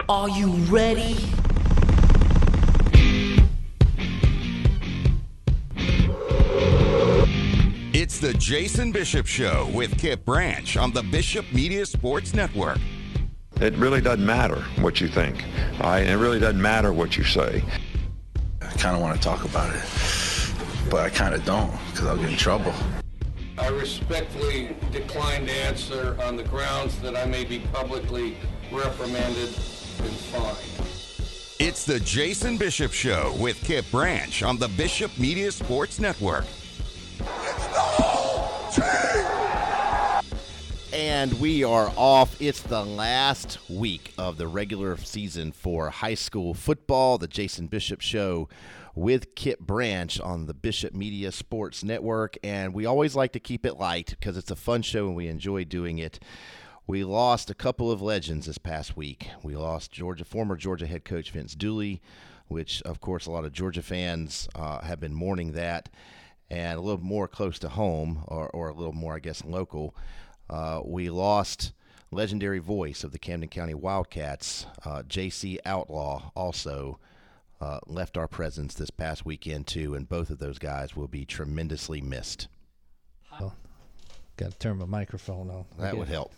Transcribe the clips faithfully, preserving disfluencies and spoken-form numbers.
Are you ready? It's the Jason Bishop Show with Kip Branch on the Bishop Media Sports Network. It really doesn't matter what you think. All right? It really doesn't matter what you say. I kind of want to talk about it, but I kind of don't because I'll get in trouble. I respectfully decline to answer on the grounds that I may be publicly reprimanded and fined. It's the Jason Bishop Show with Kip Branch on the Bishop Media Sports Network. It's the whole team! And we are off. It's the last week of the regular season for high school football. The Jason Bishop Show with Kip Branch on the Bishop Media Sports Network. And we always like to keep it light because it's a fun show and we enjoy doing it. We lost a couple of legends this past week. We lost Georgia, former Georgia head coach Vince Dooley, which, of course, a lot of Georgia fans uh, have been mourning that. And a little more close to home, or, or a little more, I guess, local, uh, we lost legendary voice of the Camden County Wildcats, uh, J C Outlaw, also uh, left our presence this past weekend, too, and both of those guys will be tremendously missed. Oh, got to turn my microphone on. That Again. would help.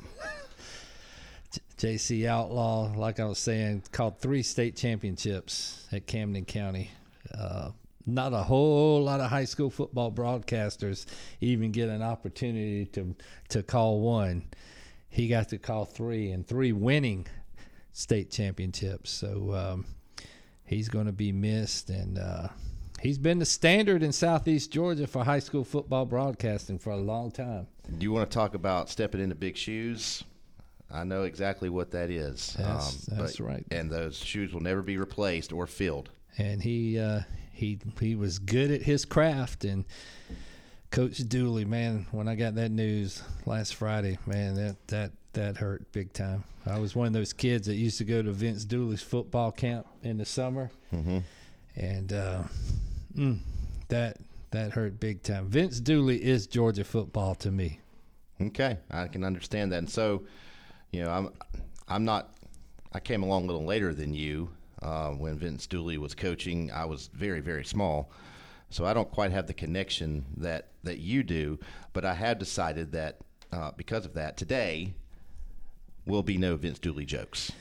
J C Outlaw, like I was saying, called three state championships at Camden County. Uh, not a whole lot of high school football broadcasters even get an opportunity to to call one. He got to call three, and three winning state championships. So um, he's going to be missed, and uh, he's been the standard in Southeast Georgia for high school football broadcasting for a long time. Do you want to talk about stepping into big shoes? I know exactly what that is. That's, um, that's but, right. And those shoes will never be replaced or filled. And he uh, he he was good at his craft. And Coach Dooley, man, when I got that news last Friday, man, that that that hurt big time. I was one of those kids that used to go to Vince Dooley's football camp in the summer, mm-hmm. and uh, mm, that that hurt big time. Vince Dooley is Georgia football to me. Okay, I can understand that. And so, you know, I'm I'm not. I came along a little later than you. Uh, when Vince Dooley was coaching, I was very, very small. So I don't quite have the connection that, that you do, but I have decided that uh, because of that, today will be no Vince Dooley jokes.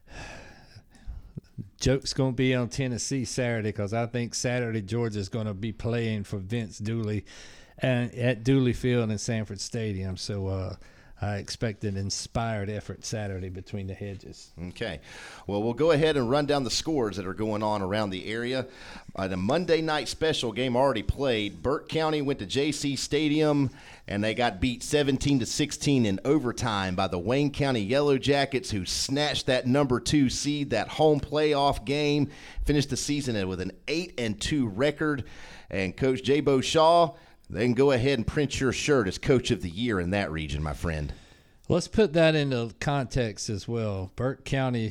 Joke's going to be on Tennessee Saturday because I think Saturday Georgia's going to be playing for Vince Dooley and at Dooley Field and Sanford Stadium. So uh, I expect an inspired effort Saturday between the hedges. Okay. Well, we'll go ahead and run down the scores that are going on around the area. Uh, the Monday night special game already played. Burke County went to J C Stadium, and they got beat seventeen to sixteen in overtime by the Wayne County Yellow Jackets, who snatched that number two seed, that home playoff game, finished the season with an eight and two record. And Coach J-Bo Shaw, then go ahead and print your shirt as Coach of the Year in that region, my friend. Let's put that into context as well. Burke County's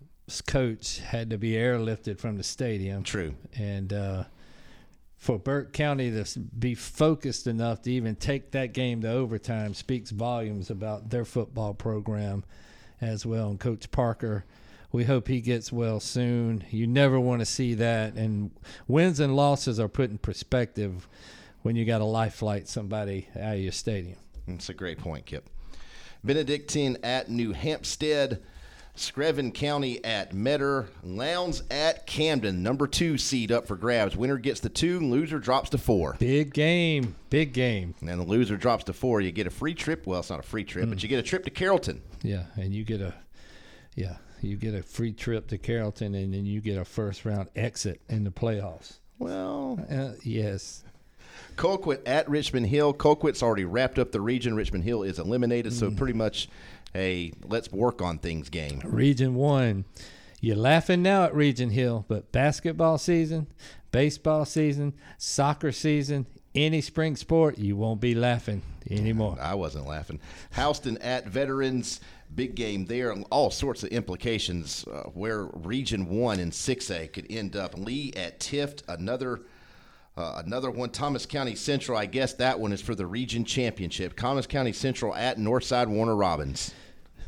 coach had to be airlifted from the stadium. True. And uh, for Burke County to be focused enough to even take that game to overtime speaks volumes about their football program as well. And Coach Parker, we hope he gets well soon. You never want to see that. And wins and losses are put in perspective when you got to life flight somebody out of your stadium. That's a great point, Kip. Benedictine at New Hampstead, Screven County at Metter, Lowndes at Camden, number two seed up for grabs. Winner gets the two, loser drops to four. Big game, big game. And the loser drops to four. You get a free trip. Well, it's not a free trip, mm. but you get a trip to Carrollton. Yeah, and you get a, yeah, you get a free trip to Carrollton, and then you get a first round exit in the playoffs. Well, uh, yes. Colquitt at Richmond Hill. Colquitt's already wrapped up the region. Richmond Hill is eliminated, so Mm. pretty much a let's work on things game. Region one. You're laughing now at Region Hill, but basketball season, baseball season, soccer season, any spring sport, you won't be laughing anymore. I wasn't laughing. Houston at Veterans. Big game there. All sorts of implications uh, where Region one and six A could end up. Lee at Tift, another Uh, another one, Thomas County Central. I guess that one is for the region championship. Thomas County Central at Northside Warner Robins.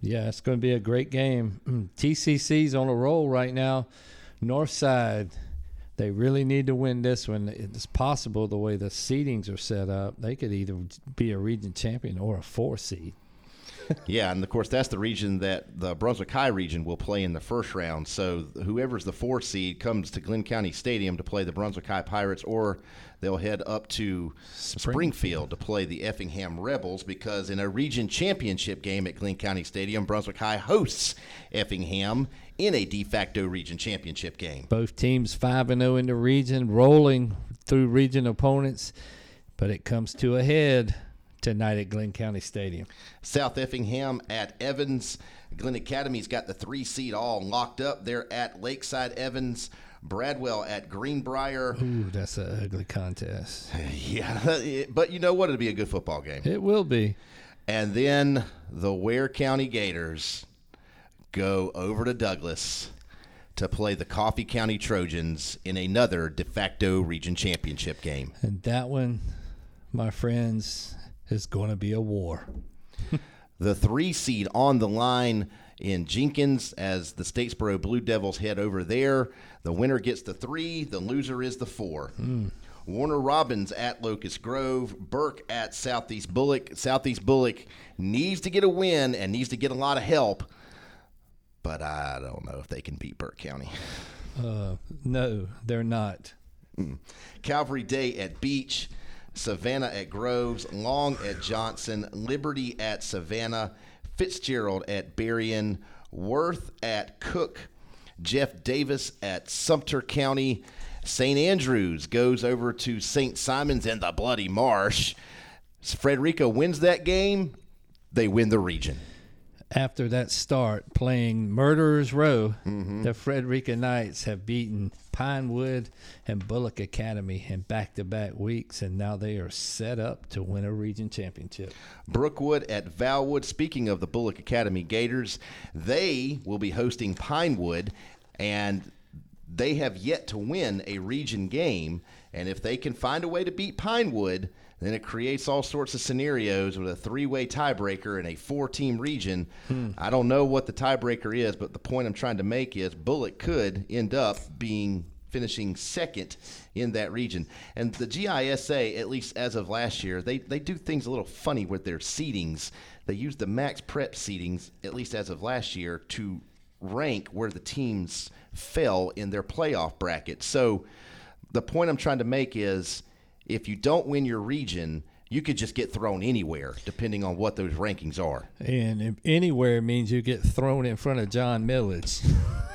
Yeah, it's going to be a great game. T C C's on a roll right now. Northside, they really need to win this one. It's possible the way the seedings are set up, they could either be a region champion or a four seed. Yeah, and of course that's the region that the Brunswick High region will play in the first round. So whoever's the four seed comes to Glenn County Stadium to play the Brunswick High Pirates, or they'll head up to Springfield, Springfield to play the Effingham Rebels, because in a region championship game at Glenn County Stadium, Brunswick High hosts Effingham in a de facto region championship game. Both teams five and oh in the region, rolling through region opponents, but it comes to a head tonight at Glenn County Stadium. South Effingham at Evans. Glenn Academy's got the three seed all locked up. They're at Lakeside Evans. Bradwell at Greenbrier. Ooh, that's an ugly contest. Yeah, but you know what? It'll be a good football game. It will be. And then the Ware County Gators go over to Douglas to play the Coffee County Trojans in another de facto region championship game. And that one, my friends, is going to be a war. The three seed on the line in Jenkins as the Statesboro Blue Devils head over there. The winner gets the three. The loser is the four. Mm. Warner Robins at Locust Grove. Burke at Southeast Bullock. Southeast Bullock needs to get a win and needs to get a lot of help, but I don't know if they can beat Burke County. Uh, no, they're not. Mm. Calvary Day at Beach. Savannah at Groves, Long at Johnson, Liberty at Savannah, Fitzgerald at Berrien, Worth at Cook, Jeff Davis at Sumter County, Saint Andrews goes over to Saint Simons and the Bloody Marsh. Frederica wins that game, they win the region. After that start playing Murderers Row, mm-hmm. the Frederica Knights have beaten Pinewood and Bullock Academy in back-to-back weeks, and now they are set up to win a region championship. Brookwood at Valwood. Speaking of the Bullock Academy Gators, they will be hosting Pinewood, and they have yet to win a region game, and if they can find a way to beat Pinewood, then it creates all sorts of scenarios with a three-way tiebreaker in a four-team region. Hmm. I don't know what the tiebreaker is, but the point I'm trying to make is Bullock could end up being finishing second in that region. And the G I S A, at least as of last year, they, they do things a little funny with their seedings. They use the max prep seedings, at least as of last year, to rank where the teams fell in their playoff bracket. So the point I'm trying to make is, if you don't win your region, you could just get thrown anywhere, depending on what those rankings are. And anywhere means you get thrown in front of John Millage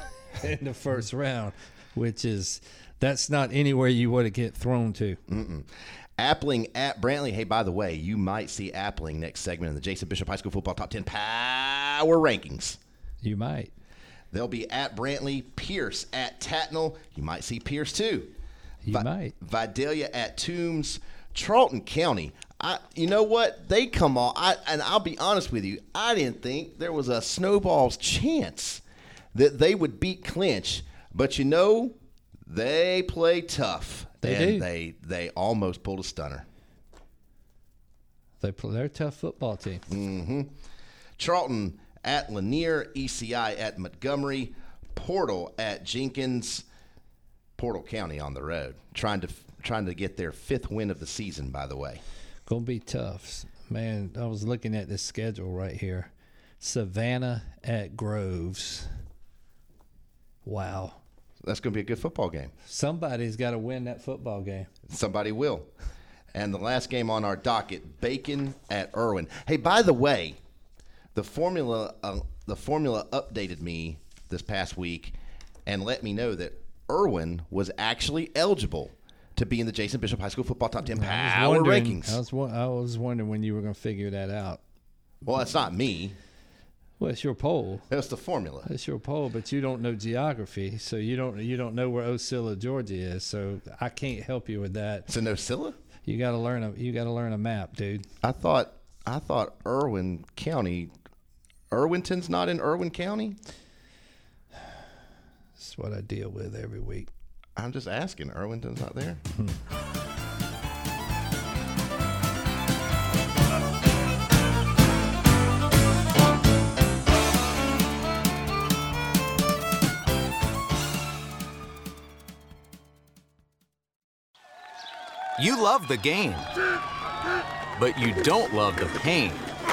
in the first round, which is, that's not anywhere you want to get thrown to. Mm-mm. Appling at Brantley. Hey, by the way, you might see Appling next segment in the Jason Bishop High School Football Top ten Power Rankings. You might. They'll be at Brantley. Pierce at Tatnall. You might see Pierce, too. You Vi- might. Vidalia at Toombs. Charlton County. I, you know what? They come on. I, and I'll be honest with you. I didn't think there was a snowball's chance that they would beat Clinch. But, you know, they play tough. They and do. They, they almost pulled a stunner. They play, they're a tough football team. Mm-hmm. Charlton at Lanier. E C I at Montgomery. Portal at Jenkins. Portal County on the road, trying to trying to get their fifth win of the season, by the way. Gonna be tough. Man, I was looking at this schedule right here. Savannah at Groves. Wow. That's going to be a good football game. Somebody's got to win that football game. Somebody will. And the last game on our docket, Bacon at Irwin. Hey, by the way, the formula uh, the formula updated me this past week and let me know that Irwin was actually eligible to be in the Jason Bishop High School Football Top ten Power Rankings. I was, I was wondering when you were going to figure that out. Well, it's not me. Well, it's your poll. That's the formula. It's your poll, but you don't know geography, so you don't you don't know where Ocilla, Georgia is. So I can't help you with that. It's in Ocilla? You got to learn a you got to learn a map, dude. I thought I thought Irwin County, Irwinton's not in Irwin County. That's what I deal with every week. I'm just asking. Irwinton's not there. You love the game, but you don't love the pain.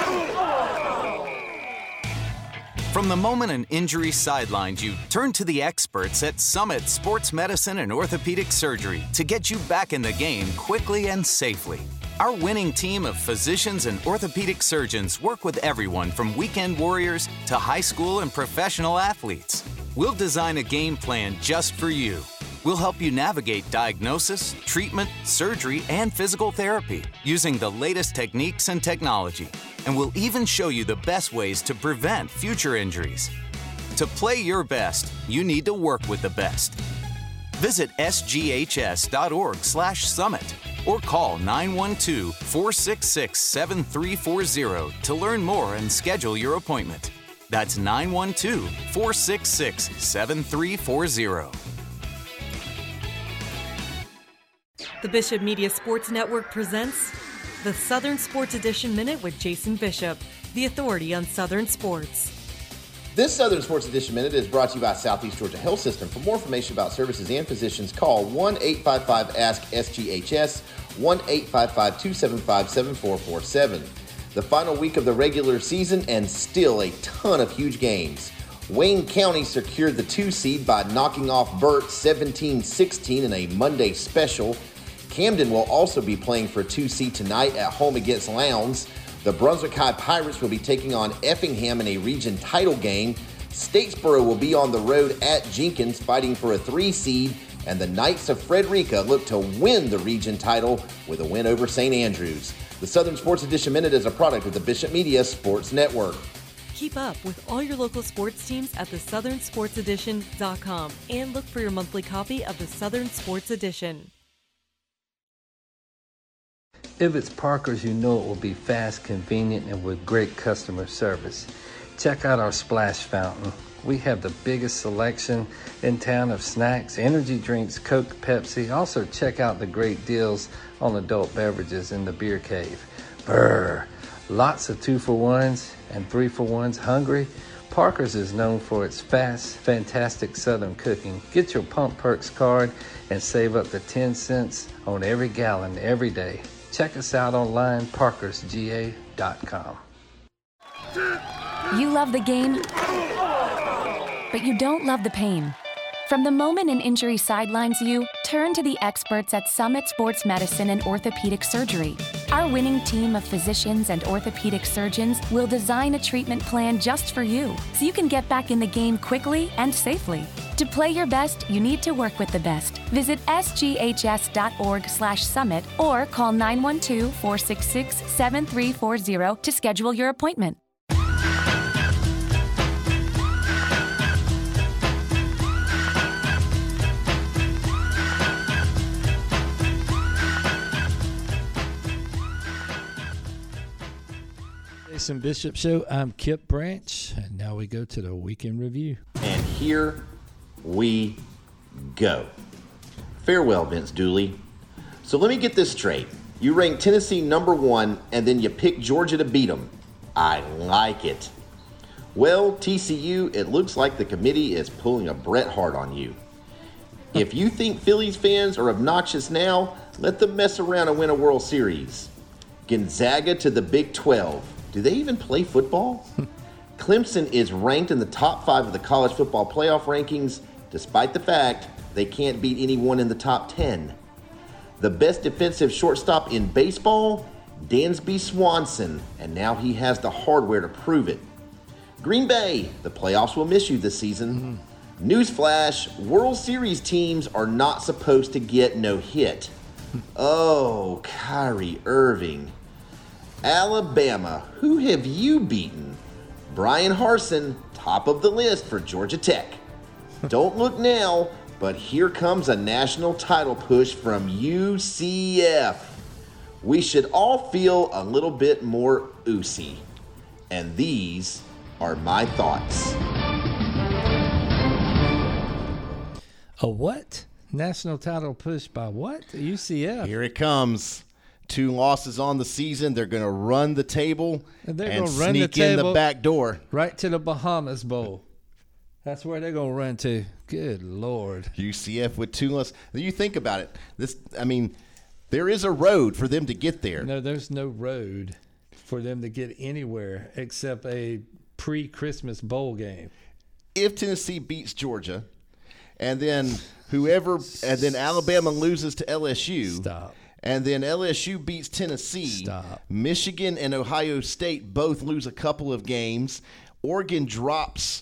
From the moment an injury sidelines you, turn to the experts at Summit Sports Medicine and Orthopedic Surgery to get you back in the game quickly and safely. Our winning team of physicians and orthopedic surgeons work with everyone from weekend warriors to high school and professional athletes. We'll design a game plan just for you. We'll help you navigate diagnosis, treatment, surgery, and physical therapy using the latest techniques and technology. And we'll even show you the best ways to prevent future injuries. To play your best, you need to work with the best. Visit S G H S dot org slash summit or call nine one two, four six six, seven three four zero to learn more and schedule your appointment. That's nine one two, four six six, seven three four zero. The Bishop Media Sports Network presents the Southern Sports Edition Minute with Jason Bishop, the authority on Southern sports. This Southern Sports Edition Minute is brought to you by Southeast Georgia Health System. For more information about services and physicians, call one eight five five ask S G H S, one eight five five, two seven five, seven four four seven. The final week of the regular season and still a ton of huge games. Wayne County secured the two seed by knocking off Burt seventeen sixteen in a Monday special. Camden will also be playing for a two seed tonight at home against Lowndes. The Brunswick High Pirates will be taking on Effingham in a region title game. Statesboro will be on the road at Jenkins fighting for a three seed. And the Knights of Frederica look to win the region title with a win over Saint Andrews. The Southern Sports Edition Minute is a product of the Bishop Media Sports Network. Keep up with all your local sports teams at the southern sports edition dot com and look for your monthly copy of the Southern Sports Edition. If it's Parker's, you know it will be fast, convenient, and with great customer service. Check out our splash fountain. We have the biggest selection in town of snacks, energy drinks, Coke, Pepsi. Also, check out the great deals on adult beverages in the beer cave. Brr! Lots of two-for-ones and three-for-ones. Hungry? Parker's is known for its fast, fantastic Southern cooking. Get your Pump Perks card and save up to ten cents on every gallon every day. Check us out online, parkers g a dot com. You love the game, but you don't love the pain. From the moment an injury sidelines you, turn to the experts at Summit Sports Medicine and Orthopedic Surgery. Our winning team of physicians and orthopedic surgeons will design a treatment plan just for you, so you can get back in the game quickly and safely. To play your best, you need to work with the best. Visit S G H S dot org slash summit or call nine one two, four six six, seven three four zero to schedule your appointment. Jason Bishop Show. I'm Kip Branch, and now we go to the weekend review. And here we go. Farewell, Vince Dooley. So let me get this straight. You rank Tennessee number one, and then you pick Georgia to beat them. I like it. Well, T C U, it looks like the committee is pulling a Bret Hart on you. If you think Phillies fans are obnoxious now, let them mess around and win a World Series. Gonzaga to the Big twelve. Do they even play football? Clemson is ranked in the top five of the college football playoff rankings, despite the fact they can't beat anyone in the top ten. The best defensive shortstop in baseball, Dansby Swanson, and now he has the hardware to prove it. Green Bay, the playoffs will miss you this season. Mm-hmm. Newsflash, World Series teams are not supposed to get no hit. Oh, Kyrie Irving. Alabama, who have you beaten? Brian Harsin, top of the list for Georgia Tech. Don't look now, but here comes a national title push from U C F. We should all feel a little bit more oozy. And these are my thoughts. A what? National title push by what? U C F. Here it comes. Two losses on the season. They're going to run the table and, they're and gonna run sneak the table in the back door. Right to the Bahamas Bowl. That's where they're going to run to. Good Lord. U C F with two losses. You think about it. This, I mean, There is a road for them to get there. No, there's no road for them to get anywhere except a pre-Christmas bowl game. If Tennessee beats Georgia, and then whoever, and then Alabama loses to L S U. Stop. And then L S U beats Tennessee. Stop. Michigan and Ohio State both lose a couple of games. Oregon drops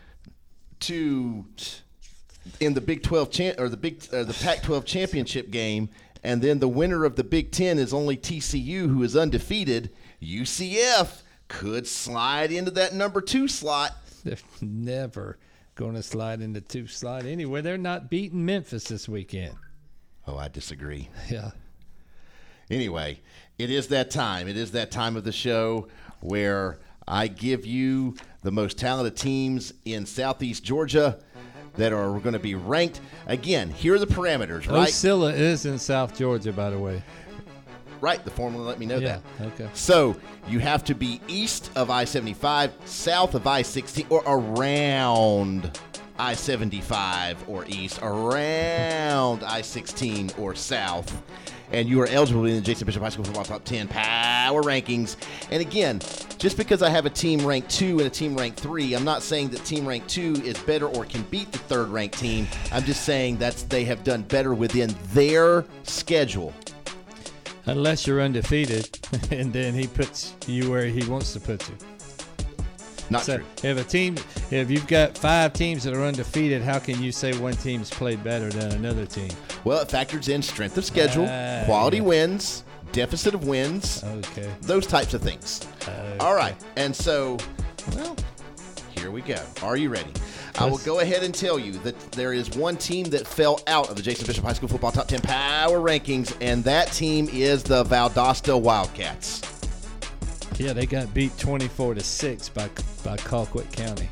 to in the Big twelve cha- or the Big or the Pac twelve championship game, and then the winner of the Big Ten is only T C U, who is undefeated. U C F could slide into that number two slot. They're never going to slide into two slot anyway. They're not beating Memphis this weekend. Oh, I disagree. Yeah. Anyway, it is that time. It is that time of the show where I give you the most talented teams in Southeast Georgia that are going to be ranked. Again, here are the parameters, right? Ocilla is in South Georgia, by the way. Right, the formula let me know yeah, that. Okay. So you have to be east of I seventy-five, south of I sixteen, or around I seventy-five or east, around I sixteen or south. And you are eligible in the Jason Bishop High School Football Top ten Power Rankings. And again, just because I have a team ranked two and a team ranked three, I'm not saying that team ranked two is better or can beat the third ranked team. I'm just saying that they have done better within their schedule. Unless you're undefeated, and then he puts you where he wants to put you. Not so true. If a team, if you've got five teams that are undefeated, how can you say one team's played better than another team? Well, it factors in strength of schedule, uh, quality yeah. wins, deficit of wins, okay, those types of things. Okay. All right, and so, well, here we go. Are you ready? I will go ahead and tell you that there is one team that fell out of the Jason Bishop High School Football Top ten Power Rankings, and that team is the Valdosta Wildcats. Yeah, they got beat twenty-four to six by by Colquitt County.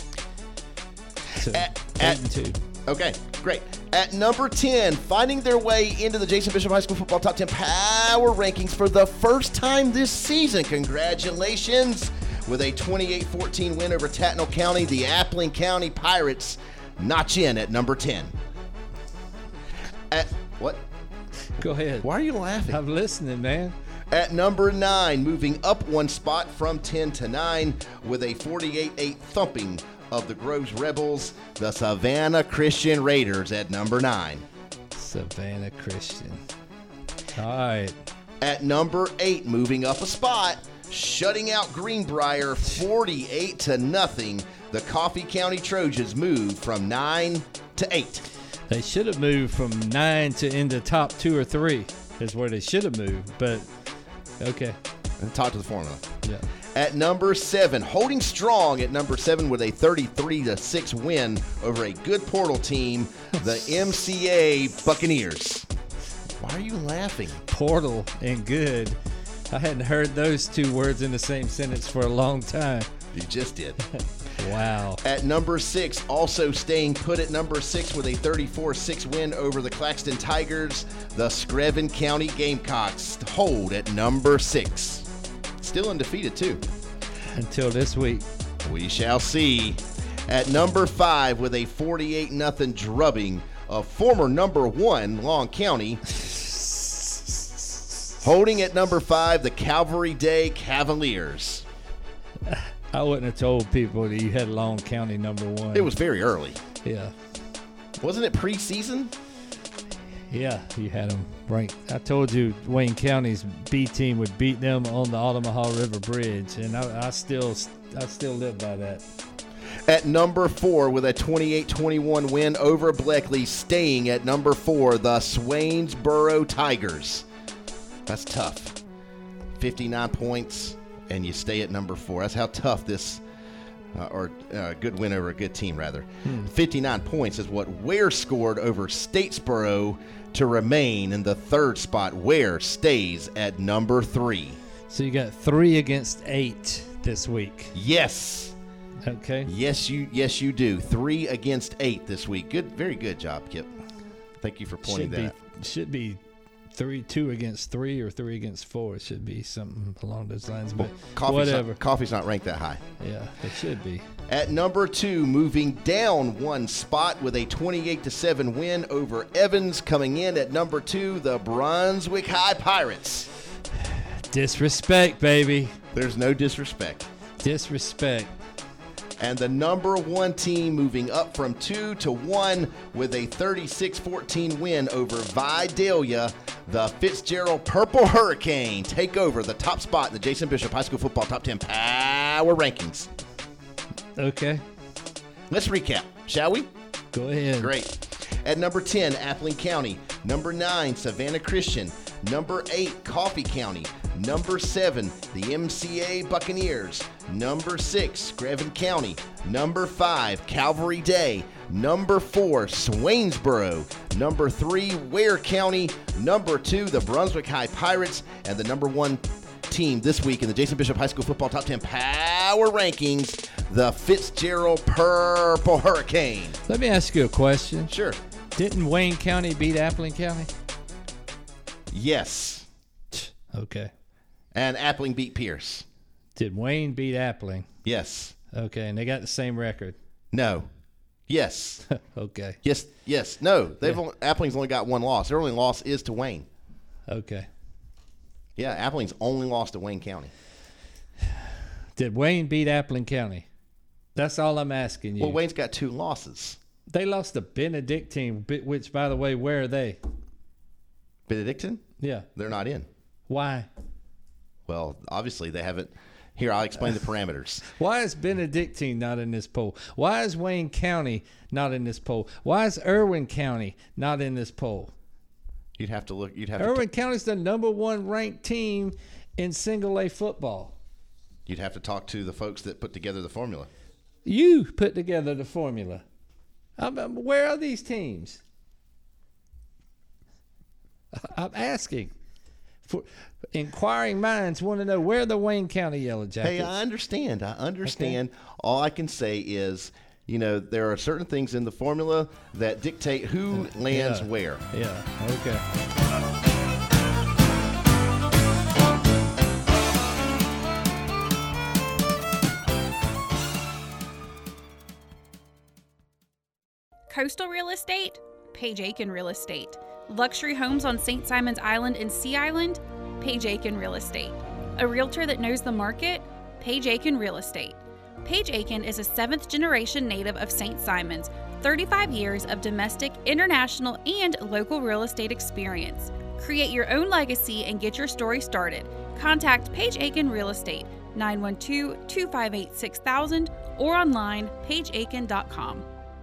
So at, eight at, and two. Okay, great. At number ten, finding their way into the Jason Bishop High School Football Top ten Power Rankings for the first time this season. Congratulations. With a twenty-eight fourteen win over Tattnall County, the Appling County Pirates notch in at number ten. At what? Go ahead. Why are you laughing? I'm listening, man. At number nine, moving up one spot from ten to nine with a forty-eight eight thumping of the Groves Rebels, the Savannah Christian Raiders at number nine. Savannah Christian. All right. At number eight, moving up a spot, shutting out Greenbrier forty-eight to nothing. The Coffee County Trojans moved from nine to eight. They should have moved from nine to into top two or three is where they should have moved, but okay. And talk to the formula. Yeah. At number seven, holding strong at number seven with a thirty-three to six win over a good Portal team, the M C A Buccaneers. Why are you laughing? Portal and good. I hadn't heard those two words in the same sentence for a long time. You just did. Wow. At number six, also staying put at number six with a thirty-four six win over the Claxton Tigers, the Screven County Gamecocks hold at number six. Still undefeated, too. Until this week. We shall see. At number five with a forty-eight nothing drubbing of former number one Long County. Holding at number five, the Calvary Day Cavaliers. I wouldn't have told people that you had Long County number one. It was very early. Yeah. Wasn't it preseason? Yeah, you had them ranked. I told you Wayne County's B team would beat them on the Altamaha River Bridge, and I, I still, I still live by that. At number four with a twenty-eight twenty-one win over Bleckley, staying at number four, the Swainsboro Tigers. That's tough. fifty-nine points, and you stay at number four. That's how tough this, uh, or a uh, good win over a good team, rather. Hmm. fifty-nine points is what Ware scored over Statesboro to remain in the third spot. Ware stays at number three. So you got three against eight this week. Yes. Okay. Yes, you yes you do. Three against eight this week. Good, very good job, Kip. Thank you for pointing should that be, out. Should be three, two against three, or three against four. It should be something along those lines. But well, coffee's whatever. Not, coffee's not ranked that high. Yeah, it should be. At number two, moving down one spot with a twenty-eight to seven win over Evans. Coming in at number two, the Brunswick High Pirates. Disrespect, baby. There's no disrespect. Disrespect. And the number one team moving up from two to one with a thirty-six fourteen win over Vidalia. The Fitzgerald Purple Hurricane take over the top spot in the Jason Bishop High School Football Top ten Power Rankings. Okay. Let's recap, shall we? Go ahead. Great. At number ten, Appling County. Number nine, Savannah Christian. Number eight, Coffee County. Number seven, the M C A Buccaneers. Number six, Grevin County. Number five, Calvary Day. Number four, Swainsboro. Number three, Ware County. Number two, the Brunswick High Pirates. And the number one team this week in the Jason Bishop High School Football Top ten Power Rankings, the Fitzgerald Purple Hurricane. Let me ask you a question. Sure. Didn't Wayne County beat Appling County? Yes. Okay. And Appling beat Pierce. Did Wayne beat Appling? Yes. Okay, and they got the same record? No. Yes. Okay. Yes. Yes. No. They've Yeah. only, Appling's only got one loss. Their only loss is to Wayne. Okay. Yeah, Appling's only lost to Wayne County. Did Wayne beat Appling County? That's all I'm asking you. Well, Wayne's got two losses. They lost to Benedictine, which, by the way, where are they? Benedictine? Yeah. They're not in. Why? Well, obviously they haven't. Here, I'll explain the parameters. Why is Benedictine not in this poll? Why is Wayne County not in this poll? Why is Irwin County not in this poll? You'd have to look. You'd have Irwin to. County's the number one ranked team in single A football. You'd have to talk to the folks that put together the formula. You put together the formula. I'm, I'm, where are these teams? I'm asking. For inquiring minds want to know where are the Wayne County Yellow Jackets. Hey, I understand. I understand. Okay. All I can say is, you know, there are certain things in the formula that dictate who uh, lands yeah. where. Yeah. Okay. Coastal Real Estate, Page Aiken Real Estate. Luxury homes on Saint Simons Island and Sea Island, Page Aiken Real Estate. A realtor that knows the market, Page Aiken Real Estate. Page Aiken is a seventh generation native of Saint Simons, thirty-five years of domestic, international, and local real estate experience. Create your own legacy and get your story started. Contact Page Aiken Real Estate, nine one two, two five eight, six thousand or online, page aiken dot com.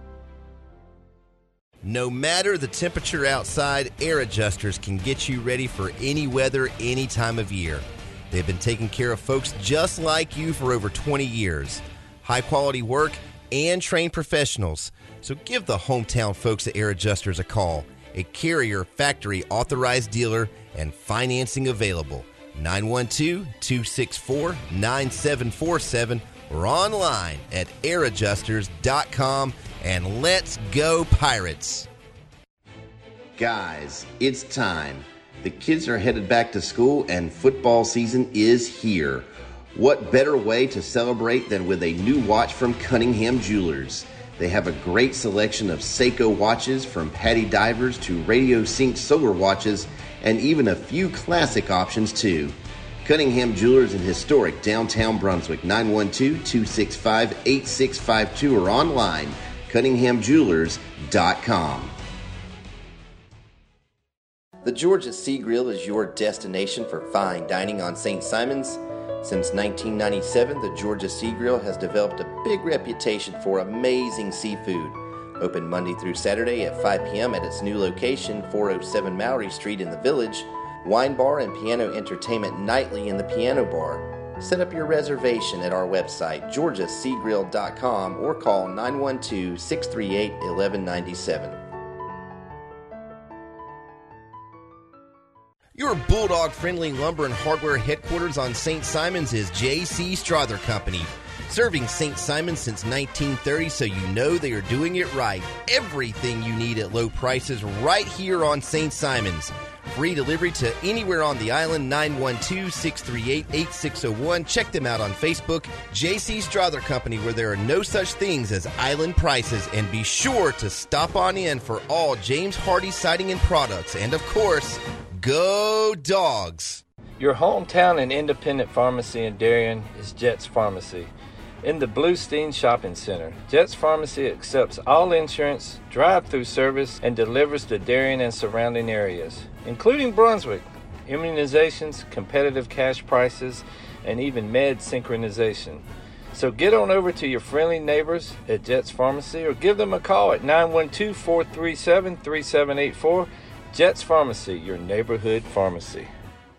No matter the temperature outside, Air Adjusters can get you ready for any weather, any time of year. They've been taking care of folks just like you for over twenty years. High quality work and trained professionals. So give the hometown folks at Air Adjusters a call. A Carrier factory authorized dealer and financing available. nine one two, two six four, nine seven four seven or online at air adjusters dot com. And let's go Pirates. Guys, it's time. The kids are headed back to school and football season is here. What better way to celebrate than with a new watch from Cunningham Jewelers? They have a great selection of Seiko watches from Patty Divers to Radio Sync solar watches and even a few classic options too. Cunningham Jewelers in historic downtown Brunswick, nine one two, two six five, eight six five two or online, cunningham jewelers dot com. The Georgia Sea Grill is your destination for fine dining on Saint Simons. Since nineteen ninety-seven, the Georgia Sea Grill has developed a big reputation for amazing seafood. Open Monday through Saturday at five p.m. at its new location, four oh seven Mallory Street in the Village. Wine bar and piano entertainment nightly in the piano bar. Set up your reservation at our website, georgia sea grill dot com, or call nine one two, six three eight, one one nine seven. Your Bulldog-friendly lumber and hardware headquarters on Saint Simons is J C Strother Company. Serving Saint Simons since nineteen thirty, so you know they are doing it right. Everything you need at low prices right here on Saint Simons. free delivery to anywhere on the island. Nine one two, six three eight, eight six zero one. Check them out on Facebook. J C Strother Company, where there are no such things as island prices. And be sure to stop on in for all James Hardy siding and products. And, of course, go Dogs! Your hometown and independent pharmacy in Darien is Jets Pharmacy. In the Bluestein Shopping Center, Jets Pharmacy accepts all insurance, drive-through service, and delivers to Darien and surrounding areas, including Brunswick, immunizations, competitive cash prices, and even med synchronization. So get on over to your friendly neighbors at Jets Pharmacy or give them a call at nine one two, four three seven, three seven eight four. Jets Pharmacy, your neighborhood pharmacy.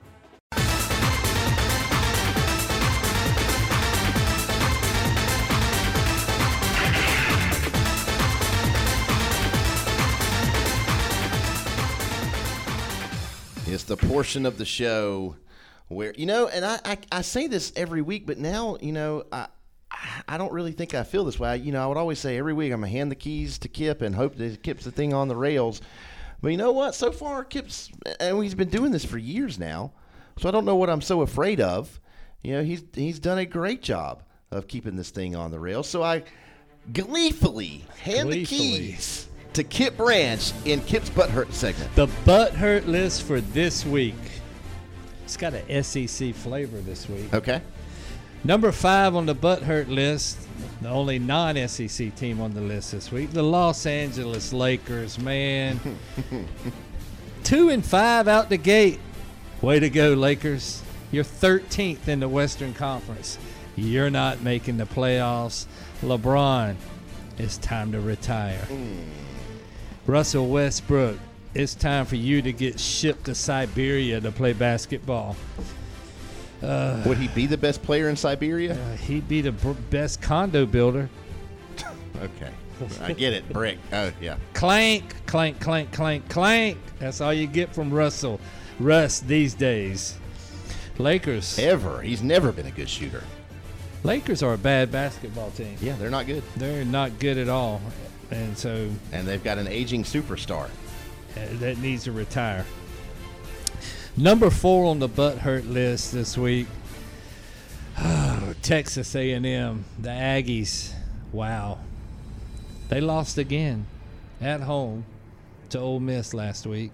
It's the portion of the show where, you know, and I, I, I say this every week, but now, you know, I I don't really think I feel this way. You know, I would always say every week I'm going to hand the keys to Kip and hope that Kip's the thing on the rails. But you know what? So far, Kip's, and he's been doing this for years now, so I don't know what I'm so afraid of. You know, he's he's done a great job of keeping this thing on the rails. So I gleefully hand gleefully. the keys to Kip Branch in Kip's Butthurt segment. The Butthurt list for this week. It's got an S E C flavor this week. Okay. Number five on the Butthurt list, the only non-S E C team on the list this week, the Los Angeles Lakers, man. Two and five out the gate. Way to go, Lakers. You're thirteenth in the Western Conference. You're not making the playoffs. LeBron, it's time to retire. Mm. Russell Westbrook, it's time for you to get shipped to Siberia to play basketball. Uh, Would he be the best player in Siberia? Uh, he'd be the b- best condo builder. Okay. I get it. Brick. Oh, yeah. Clank, clank, clank, clank, clank. That's all you get from Russell. Russ these days. Lakers. Ever. He's never been a good shooter. Lakers are a bad basketball team. Yeah, they're not good. They're not good at all. And so. And they've got an aging superstar. Uh, that needs to retire. Number four on the Butthurt list this week, oh, Texas A and M, the Aggies. Wow. They lost again at home to Ole Miss last week.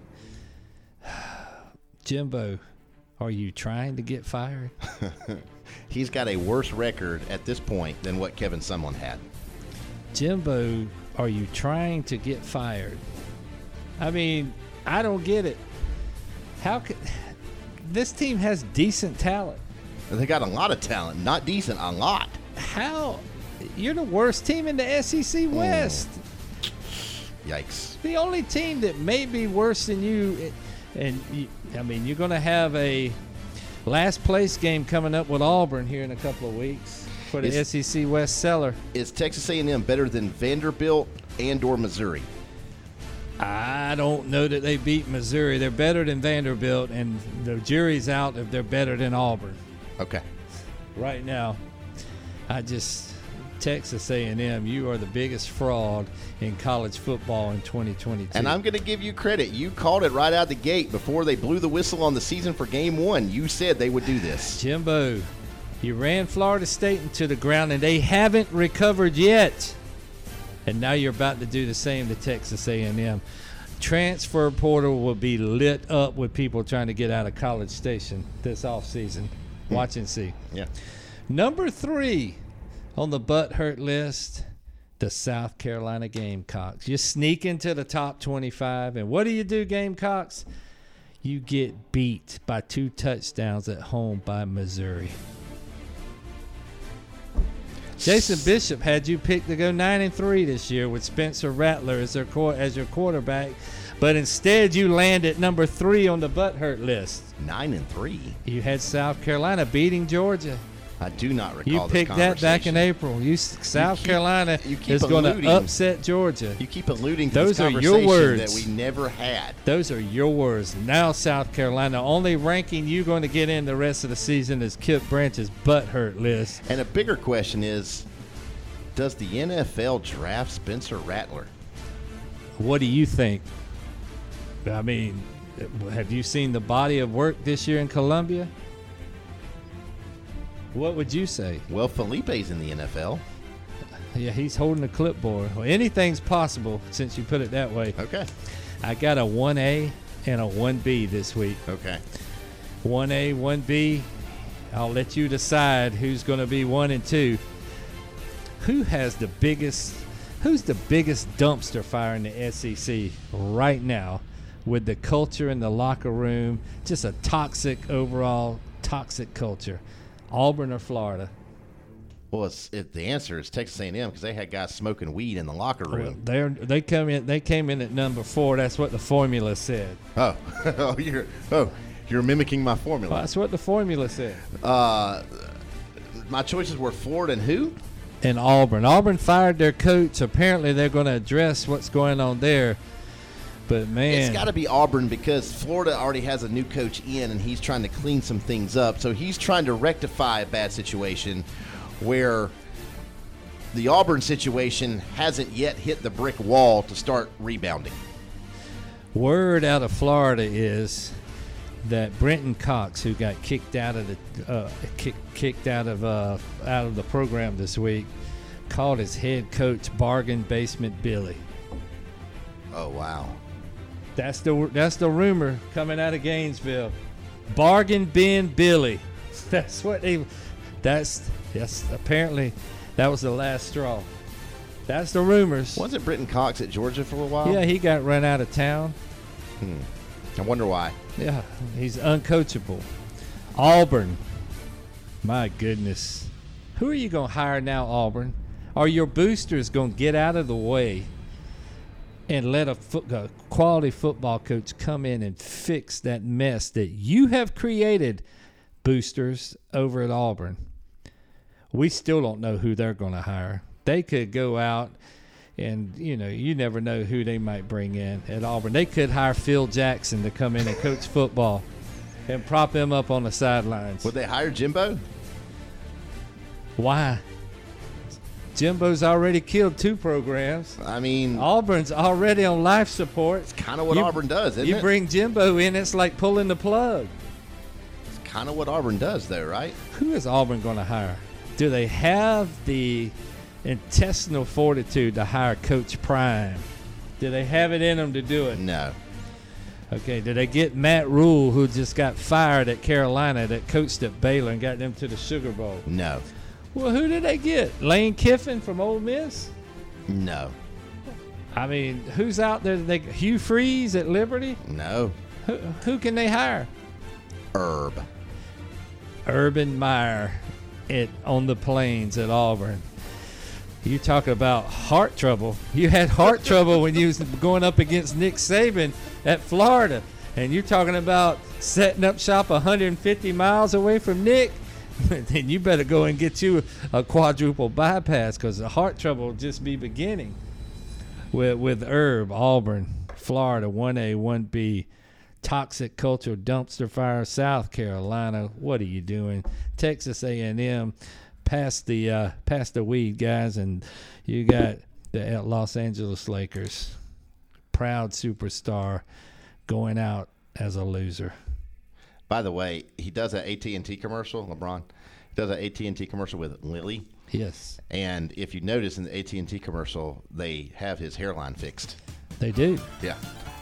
Jimbo, are you trying to get fired? He's got a worse record at this point than what Kevin Sumlin had. Jimbo, are you trying to get fired? I mean, I don't get it. How could this team has decent talent? They got a lot of talent, not decent, a lot. How? You're the worst team in the S E C West. Mm. Yikes! The only team that may be worse than you, and you, I mean, you're going to have a last place game coming up with Auburn here in a couple of weeks for the is, S E C West cellar. Is Texas A and M better than Vanderbilt and/or Missouri? I don't know that they beat Missouri. They're better than Vanderbilt, and the jury's out if they're better than Auburn. Okay. Right now, I just Texas A and M, you are the biggest fraud in college football in twenty twenty-two. And I'm going to give you credit. You called it right out the gate before they blew the whistle on the season for game one. You said they would do this. Jimbo, you ran Florida State into the ground, and they haven't recovered yet. And now you're about to do the same to Texas A and M. Transfer portal will be lit up with people trying to get out of College Station this offseason. Watch and see. Yeah. Number three on the Butthurt list, the South Carolina Gamecocks. You sneak into the top twenty-five, and what do you do, Gamecocks? You get beat by two touchdowns at home by Missouri. Jason Bishop had you picked to go nine and three this year with Spencer Rattler as their as your quarterback, but instead you land at number three on the Butthurt list. Nine and three. You had South Carolina beating Georgia. I do not recall. You this picked that back in April. You South you keep, Carolina you keep is going to upset Georgia. You keep alluding to Those this are conversation your words that we never had. Those are your words. Now South Carolina, only ranking you going to get in the rest of the season is Kip Branch's Butthurt list. And a bigger question is, does the N F L draft Spencer Rattler? What do you think? I mean, have you seen the body of work this year in Columbia? What would you say? Well, Felipe's in the N F L. Yeah, he's holding a clipboard. Well, anything's possible since you put it that way. Okay. I got a one A and a one B this week. Okay. one A, one B. I'll let you decide who's going to be one and two. Who has the biggest, who's the biggest dumpster fire in the S E C right now with the culture in the locker room, just a toxic overall, toxic culture? Auburn or Florida? Well, it's, it, the answer is Texas A and M because they had guys smoking weed in the locker room. They they come in. They came in at number four. That's what the formula said. Oh, oh, you're oh, you're mimicking my formula. Well, that's what the formula said. Uh, my choices were Ford and who? And Auburn. Auburn fired their coach. Apparently, they're going to address what's going on there. But man, it's got to be Auburn because Florida already has a new coach in, and he's trying to clean some things up. So he's trying to rectify a bad situation where the Auburn situation hasn't yet hit the brick wall to start rebounding. Word out of Florida is that Brenton Cox, who got kicked out of the uh, kick, kicked out of uh, out of the program this week, called his head coach Bargain Basement Billy. Oh wow, that's the that's the rumor coming out of Gainesville. Bargain Bin Billy. That's what they. That's yes. Apparently, that was the last straw. That's the rumors. Wasn't Brenton Cox at Georgia for a while? Yeah, he got run out of town. Hmm. I wonder why. Yeah, he's uncoachable. Auburn. My goodness. Who are you going to hire now, Auburn? Are your boosters going to get out of the way and let a, fo- a quality football coach come in and fix that mess that you have created, boosters, over at Auburn? We still don't know who they're going to hire. They could go out and, you know, you never know who they might bring in at Auburn. They could hire Phil Jackson to come in and coach football and prop him up on the sidelines. Would they hire Jimbo? Why? Jimbo's already killed two programs. I mean, Auburn's already on life support. It's kind of what you, Auburn does, isn't you it? You bring Jimbo in, it's like pulling the plug. It's kind of what Auburn does, though, right? Who is Auburn going to hire? Do they have the intestinal fortitude to hire Coach Prime? Do they have it in them to do it? No. Okay, did they get Matt Rule, who just got fired at Carolina, that coached at Baylor and got them to the Sugar Bowl? No. Well, who did they get? Lane Kiffin from Ole Miss? No. I mean, who's out there? They Hugh Freeze at Liberty? No. Who, who can they hire? Herb. Urban Meyer at on the Plains at Auburn. You talk about heart trouble. You had heart trouble when you was going up against Nick Saban at Florida. And you're talking about setting up shop one hundred fifty miles away from Nick. Then you better go and get you a quadruple bypass because the heart trouble will just be beginning. With, with Herb, Auburn, Florida, one A, one B. Toxic culture dumpster fire, South Carolina. What are you doing? Texas A and M. Pass the uh, pass the weed, guys, and you got the Los Angeles Lakers, proud superstar, going out as a loser. By the way, he does an A T and T commercial. LeBron he does an A T and T commercial with Lily. Yes. And if you notice in the A T and T commercial, they have his hairline fixed. They do. Yeah.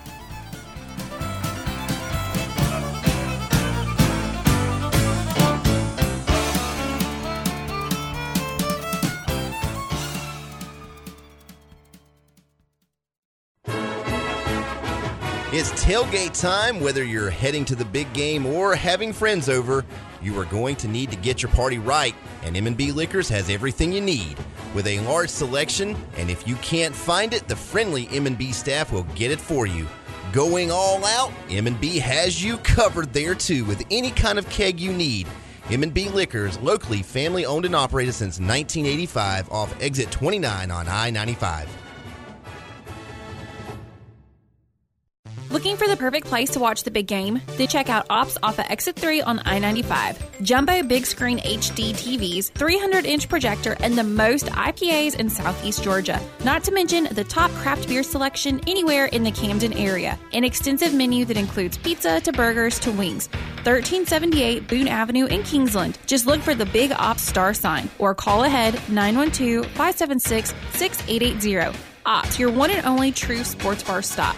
It's tailgate time. Whether you're heading to the big game or having friends over, you are going to need to get your party right, and M and B Liquors has everything you need. With a large selection, and if you can't find it, the friendly M and B staff will get it for you. Going all out, M and B has you covered there too with any kind of keg you need. M and B Liquors, locally family owned and operated since nineteen eighty-five off exit twenty-nine on I ninety-five. Looking for the perfect place to watch the big game? Then check out Ops off at Exit three on I ninety-five. Jumbo big screen H D T Vs, three hundred inch projector, and the most I P As in Southeast Georgia. Not to mention the top craft beer selection anywhere in the Camden area. An extensive menu that includes pizza to burgers to wings. thirteen seventy-eight Boone Avenue in Kingsland. Just look for the Big Ops star sign or call ahead nine one two, five seven six, six eight eight zero. Ops, your one and only true sports bar stop.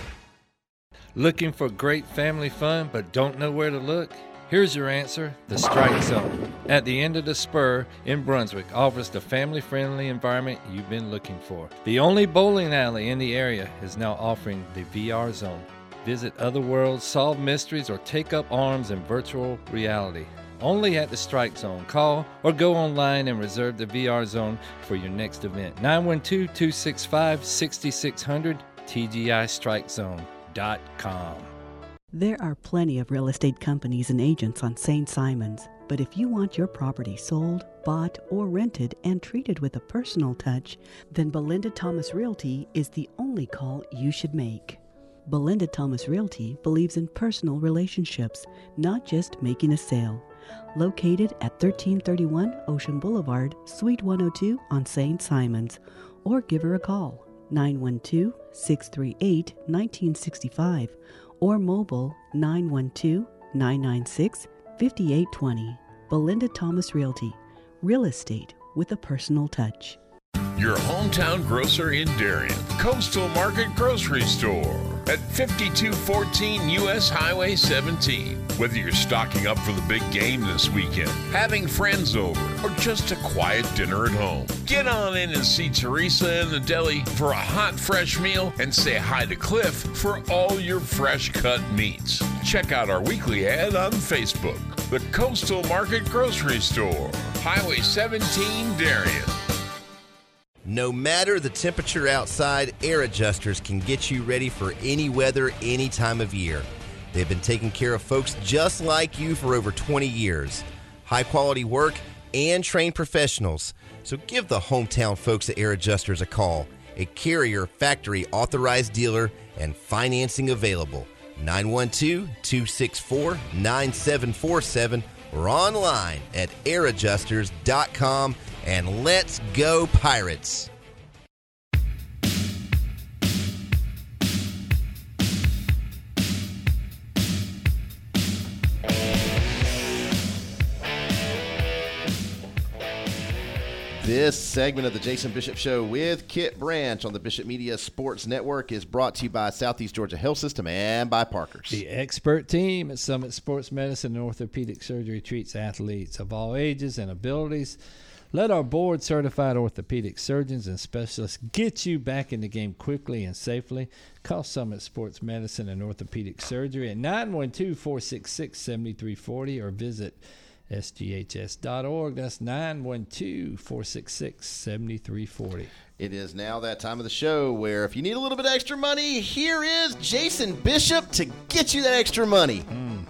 Looking for great family fun but don't know where to look? Here's your answer, the Strike Zone. At the end of the spur in Brunswick offers the family-friendly environment you've been looking for. The only bowling alley in the area is now offering the V R Zone. Visit other worlds, solve mysteries, or take up arms in virtual reality. Only at the Strike Zone. Call or go online and reserve the V R Zone for your next event. nine one two, two six five, six six zero zero, T G I strike zone dot com. There are plenty of real estate companies and agents on Saint Simons, but if you want your property sold, bought, or rented and treated with a personal touch, then Belinda Thomas Realty is the only call you should make. Belinda Thomas Realty believes in personal relationships, not just making a sale. Located at thirteen thirty-one Ocean Boulevard, Suite one oh two on Saint Simons, or give her a call, nine one two, six three eight, one nine six five, or mobile nine one two, nine nine six, five eight two zero. Belinda Thomas Realty, real estate with a personal touch. Your hometown grocer in Darien, Coastal Market Grocery Store at fifty-two fourteen U S Highway seventeen. Whether you're stocking up for the big game this weekend, having friends over, or just a quiet dinner at home, get on in and see Teresa in the deli for a hot, fresh meal and say hi to Cliff for all your fresh cut meats. Check out our weekly ad on Facebook. The Coastal Market Grocery Store, Highway seventeen, Darien. No matter the temperature outside, Air Adjusters can get you ready for any weather, any time of year. They've been taking care of folks just like you for over twenty years. High quality work and trained professionals. So give the hometown folks at Air Adjusters a call. A Carrier factory authorized dealer and financing available. nine one two, two six four, nine seven four seven or online at air adjusters dot com. And let's go Pirates! This segment of the Jason Bishop Show with Kit Branch on the Bishop Media Sports Network is brought to you by Southeast Georgia Health System and by Parker's. The expert team at Summit Sports Medicine and Orthopedic Surgery treats athletes of all ages and abilities. Let our board-certified orthopedic surgeons and specialists get you back in the game quickly and safely. Call Summit Sports Medicine and Orthopedic Surgery at nine one two, four six six, seven three four zero or visit S G H S dot org. That's nine one two, four six six, seven three four zero. It is now that time of the show where if you need a little bit of extra money, here is Jason Bishop to get you that extra money. Mm.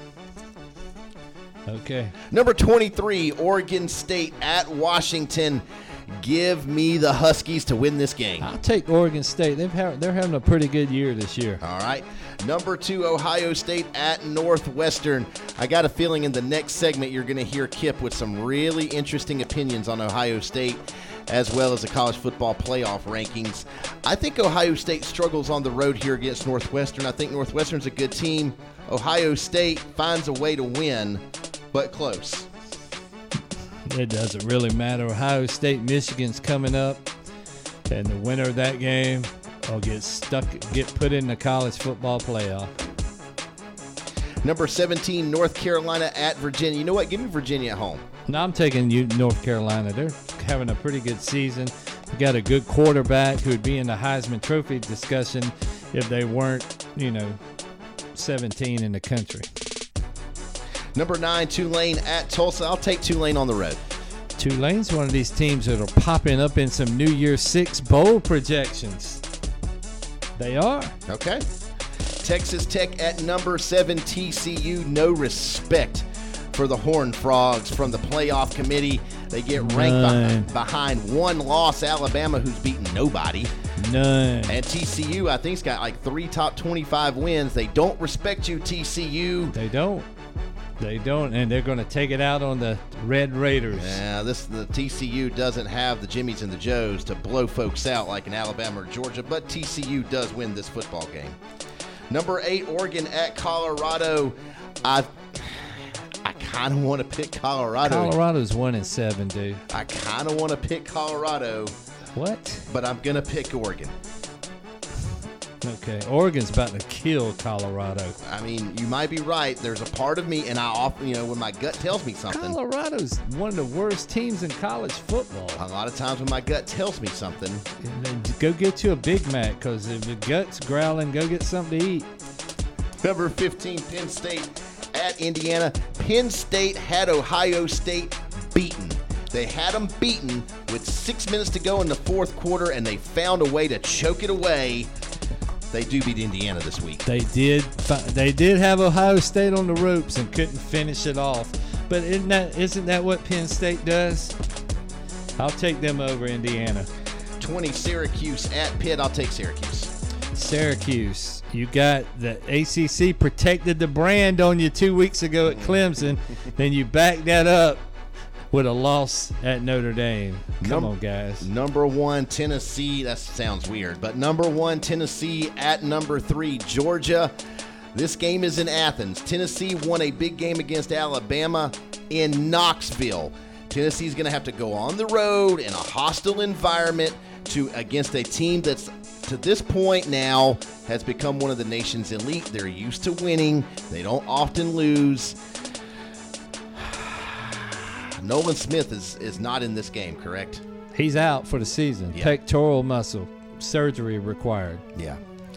Okay. Number twenty-three, Oregon State at Washington. Give me the Huskies to win this game. I'll take Oregon State. They've ha- they're having a pretty good year this year. All right. Number two, Ohio State at Northwestern. I got a feeling in the next segment you're going to hear Kip with some really interesting opinions on Ohio State as well as the college football playoff rankings. I think Ohio State struggles on the road here against Northwestern. I think Northwestern's a good team. Ohio State finds a way to win, but close. It doesn't really matter. Ohio State, Michigan's coming up, and the winner of that game will get stuck, get put in the college football playoff. Number seventeen, North Carolina at Virginia. You know what? Give me Virginia at home. No, I'm taking you, North Carolina. They're having a pretty good season. You got a good quarterback who would be in the Heisman Trophy discussion if they weren't, you know, seventeen in the country. Number nine, Tulane at Tulsa. I'll take Tulane on the road. Tulane's one of these teams that are popping up in some New Year's Six bowl projections. They are. Okay. Texas Tech at number seven, T C U. No respect for the Horned Frogs from the playoff committee. They get ranked behind, behind one loss, Alabama, who's beaten nobody. None. And T C U, I think, has got like three top twenty-five wins. They don't respect you, T C U. They don't. They don't, and they're going to take it out on the Red Raiders. Yeah, this the T C U doesn't have the Jimmies and the Joes to blow folks out like in Alabama or Georgia, but T C U does win this football game. Number eight, Oregon at Colorado. I I kind of want to pick Colorado. Colorado's one and seven, dude. I kind of want to pick Colorado. What? But I'm going to pick Oregon. Okay, Oregon's about to kill Colorado. I mean, you might be right. There's a part of me, and I often, you know, when my gut tells me something. Colorado's one of the worst teams in college football. A lot of times when my gut tells me something. Go get you a Big Mac, because if the gut's growling, go get something to eat. Number fifteen, Penn State at Indiana. Penn State had Ohio State beaten. They had them beaten with six minutes to go in the fourth quarter, and they found a way to choke it away. They do beat Indiana this week. They did. They did have Ohio State on the ropes and couldn't finish it off. But isn't that isn't that what Penn State does? I'll take them over Indiana. twenty, Syracuse at Pitt. I'll take Syracuse. Syracuse. You got the A C C protected the brand on you two weeks ago at Clemson. Then you back that up with a loss at Notre Dame. Come Num- on, guys. Number one, Tennessee. That sounds weird, but number one, Tennessee at number three, Georgia. This game is in Athens. Tennessee won a big game against Alabama in Knoxville. Tennessee's going to have to go on the road in a hostile environment to against a team that's, to this point now, has become one of the nation's elite. They're used to winning. They don't often lose. Nolan Smith is, is not in this game, correct? He's out for the season. Yeah. Pectoral muscle surgery required. Yeah.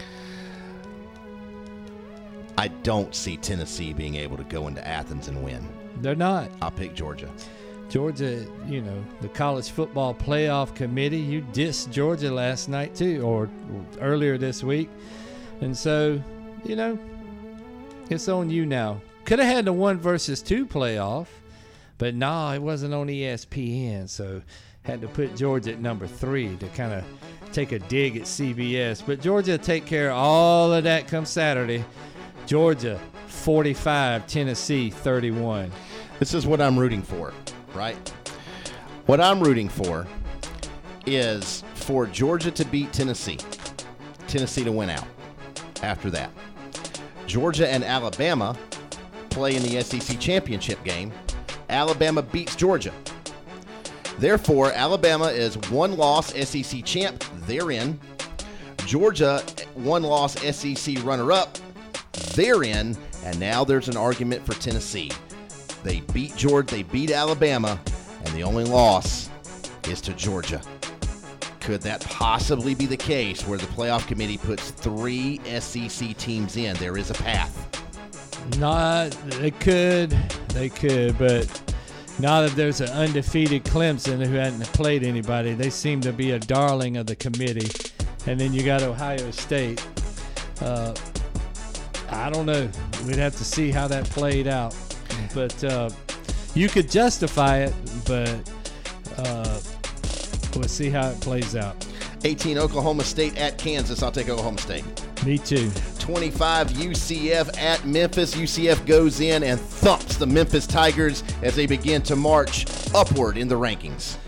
I don't see Tennessee being able to go into Athens and win. They're not. I'll pick Georgia. Georgia, you know, the college football playoff committee, you dissed Georgia last night too, or earlier this week. And so, you know, it's on you now. Could have had the one versus two playoff. But no, nah, it wasn't on E S P N, so had to put Georgia at number three to kind of take a dig at C B S. But Georgia will take care of all of that come Saturday. Georgia, forty-five, Tennessee, thirty-one. This is what I'm rooting for, right? What I'm rooting for is for Georgia to beat Tennessee, Tennessee to win out after that. Georgia and Alabama play in the S E C championship game. Alabama beats Georgia. Therefore, Alabama is one-loss S E C champ. They're in. Georgia, one-loss S E C runner-up. They're in. And now there's an argument for Tennessee. They beat Georgia. They beat Alabama. And the only loss is to Georgia. Could that possibly be the case where the playoff committee puts three S E C teams in? There is a path. Not, they could, they could, but now that there's an undefeated Clemson who hadn't played anybody, they seem to be a darling of the committee. And then you got Ohio State. Uh, I don't know. We'd have to see how that played out. But uh, you could justify it, but uh, we'll see how it plays out. eighteen, Oklahoma State at Kansas. I'll take Oklahoma State. Me too. twenty-five, U C F at Memphis. U C F goes in and thumps the Memphis Tigers as they begin to march upward in the rankings.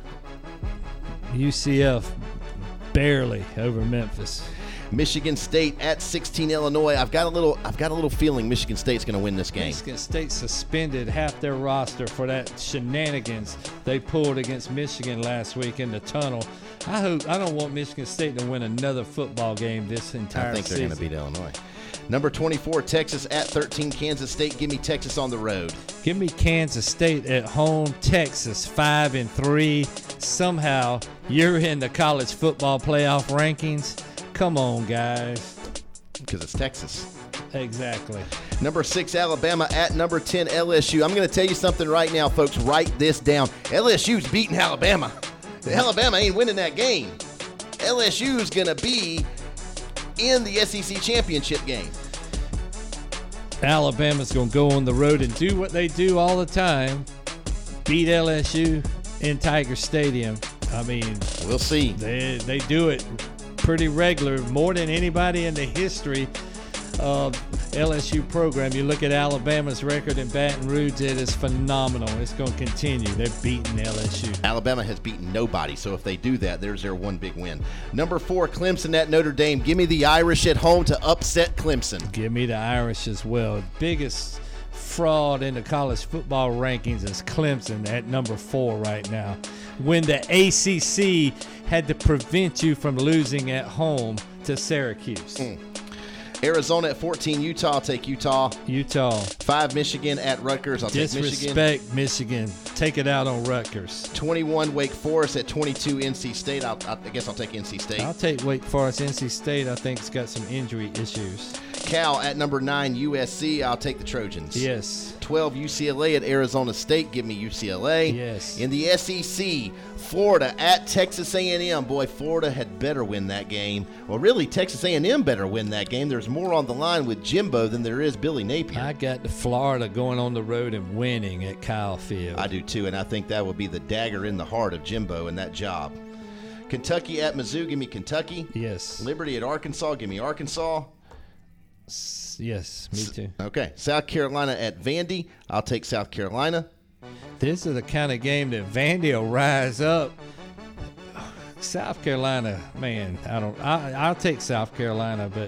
U C F barely over Memphis. Michigan State at sixteen, Illinois. I've got a little I've got a little feeling Michigan State's going to win this game. Michigan State suspended half their roster for that shenanigans they pulled against Michigan last week in the tunnel. I hope I don't want Michigan State to win another football game this entire season. I think they're going to beat Illinois. Number twenty-four, Texas at thirteen, Kansas State. Give me Texas on the road. Give me Kansas State at home. Texas five and three. Somehow you're in the college football playoff rankings. Come on, guys. Because it's Texas. Exactly. Number six, Alabama at number ten, L S U. I'm going to tell you something right now, folks. Write this down. L S U's beating Alabama. Alabama ain't winning that game. L S U's going to be in the S E C championship game. Alabama's going to go on the road and do what they do all the time. Beat L S U in Tiger Stadium. I mean, we'll see. They, they do it pretty regular, more than anybody in the history of L S U program. You look at Alabama's record in Baton Rouge, it is phenomenal. It's going to continue. They're beating L S U. Alabama has beaten nobody, so if they do that, there's their one big win. Number four, Clemson at Notre Dame. Give me the Irish at home to upset Clemson. Give me the Irish as well. Biggest fraud in the college football rankings is Clemson at number four right now. When the A C C had to prevent you from losing at home to Syracuse. Mm. Arizona at fourteen, Utah. I'll take Utah. Utah. Five, Michigan at Rutgers. I'll take Michigan. Disrespect Michigan. Take it out on Rutgers. twenty-one, Wake Forest at twenty-two, N C State. I'll, I guess I'll take N C State. I'll take Wake Forest. N C State, I think, has got some injury issues. Cal at number nine, U S C. I'll take the Trojans. Yes. twelve, U C L A at Arizona State. Give me U C L A. Yes. In the S E C, Florida at Texas A and M. Boy, Florida had better win that game. Well, really, Texas A and M better win that game. There's more on the line with Jimbo than there is Billy Napier. I got the Florida going on the road and winning at Kyle Field. I do too, and I think that would be the dagger in the heart of Jimbo in that job. Kentucky at Mizzou. Give me Kentucky. Yes. Liberty at Arkansas. Give me Arkansas. Yes, me too. Okay. South Carolina at Vandy. I'll take South Carolina. This is the kind of game that Vandy will rise up. South Carolina, man, I don't. I, I'll take South Carolina, but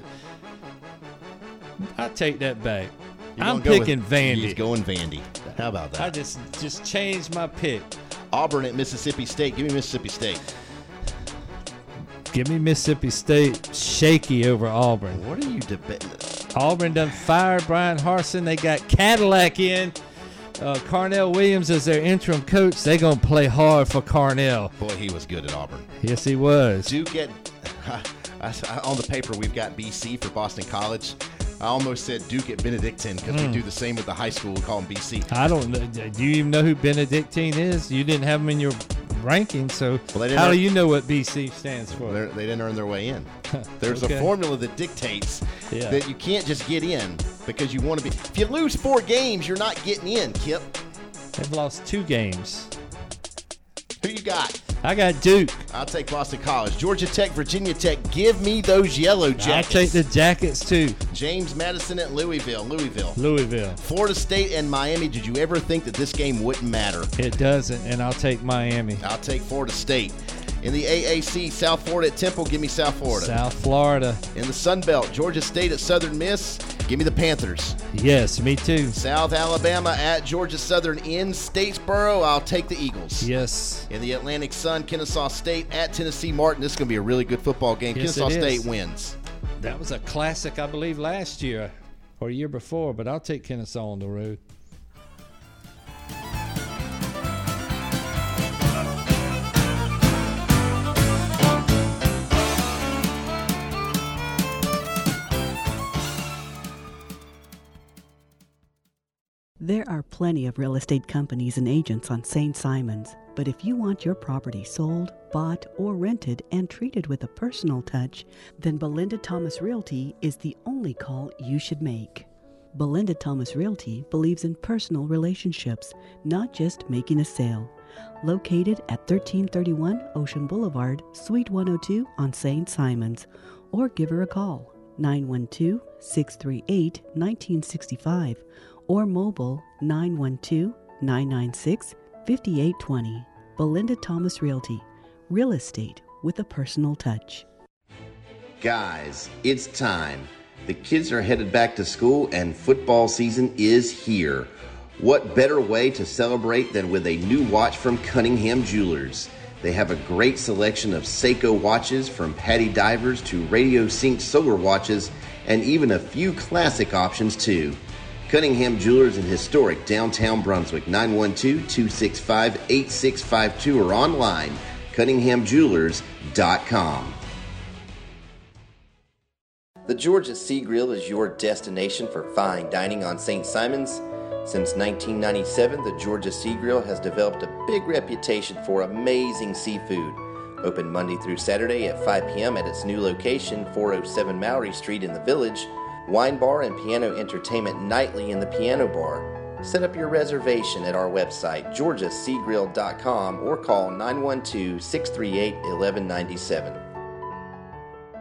I'll take that back. You're I'm go picking with, Vandy. He's going Vandy. How about that? I just just changed my pick. Auburn at Mississippi State. Give me Mississippi State. Give me Mississippi State shaky over Auburn. What are you debating? Auburn done fired Brian Harsin. They got Cadillac in. Uh, Carnell Williams is their interim coach. They're going to play hard for Carnell. Boy, he was good at Auburn. Yes, he was. Duke at, I, I, on the paper, we've got B C for Boston College. I almost said Duke at Benedictine because mm. we do the same with the high school. We call them B C. I don't know. Do you even know who Benedictine is? You didn't have them in your ranking, so well, how earn, do you know what B C stands for? They didn't earn their way in. There's okay. a formula that dictates yeah. that you can't just get in because you want to be. If you lose four games, you're not getting in, Kip. They've lost two games. Who you got? I got Duke. I'll take Boston College. Georgia Tech, Virginia Tech. Give me those yellow jackets. I'll take the jackets, too. James Madison at Louisville. Louisville. Louisville. Florida State and Miami. Did you ever think that this game wouldn't matter? It doesn't, and I'll take Miami. I'll take Florida State. In the A A C, South Florida at Temple. Give me South Florida. South Florida. In the Sun Belt, Georgia State at Southern Miss. Give me the Panthers. Yes, me too. South Alabama at Georgia Southern in Statesboro. I'll take the Eagles. Yes. In the Atlantic Sun, Kennesaw State at Tennessee Martin. This is going to be a really good football game. Yes, Kennesaw State is. wins. That was a classic, I believe, last year or year before, but I'll take Kennesaw on the road. There are plenty of real estate companies and agents on Saint Simons, but if you want your property sold, bought, or rented and treated with a personal touch, then Belinda Thomas Realty is the only call you should make. Belinda Thomas Realty believes in personal relationships, not just making a sale. Located at thirteen thirty-one Ocean Boulevard, Suite one oh two on Saint Simons, or give her a call, nine one two, six three eight, one nine six five, or mobile nine one two, nine nine six, five eight two zero. Belinda Thomas Realty, real estate with a personal touch. Guys, it's time. The kids are headed back to school and football season is here. What better way to celebrate than with a new watch from Cunningham Jewelers? They have a great selection of Seiko watches from Patty Divers to Radio Sync solar watches and even a few classic options too. Cunningham Jewelers in historic downtown Brunswick, nine one two, two six five, eight six five two or online, cunningham jewelers dot com. The Georgia Sea Grill is your destination for fine dining on Saint Simons. Since nineteen ninety-seven, the Georgia Sea Grill has developed a big reputation for amazing seafood. Open Monday through Saturday at five p.m. at its new location, four oh seven Mowry Street in the Village. Wine bar and piano entertainment nightly in the piano bar. Set up your reservation at our website, georgia sea grill dot com, or call nine one two, six three eight, one one nine seven.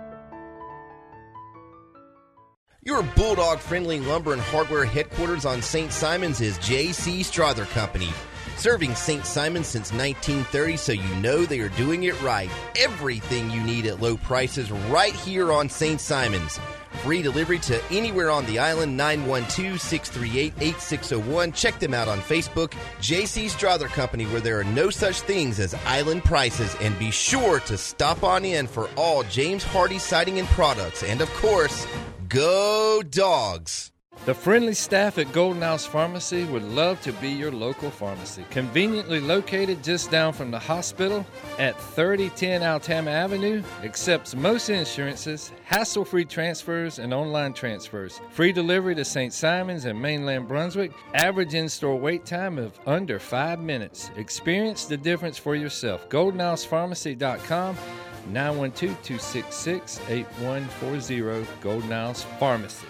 Your Bulldog-friendly lumber and hardware headquarters on Saint Simons is J C Strother Company. Serving Saint Simons since nineteen thirty, so you know they are doing it right. Everything you need at low prices right here on Saint Simons. Free delivery to anywhere on the island, nine one two, six three eight, eight six zero one. Check them out on Facebook, J C Strother Company, where there are no such things as island prices. And be sure to stop on in for all James Hardy siding and products. And of course, go Dogs! The friendly staff at Golden House Pharmacy would love to be your local pharmacy. Conveniently located just down from the hospital at thirty ten Altama Avenue, accepts most insurances, hassle-free transfers, and online transfers. Free delivery to Saint Simons and mainland Brunswick. Average in-store wait time of under five minutes. Experience the difference for yourself. golden house pharmacy dot com, nine one two, two six six, eight one four zero, Golden House Pharmacy.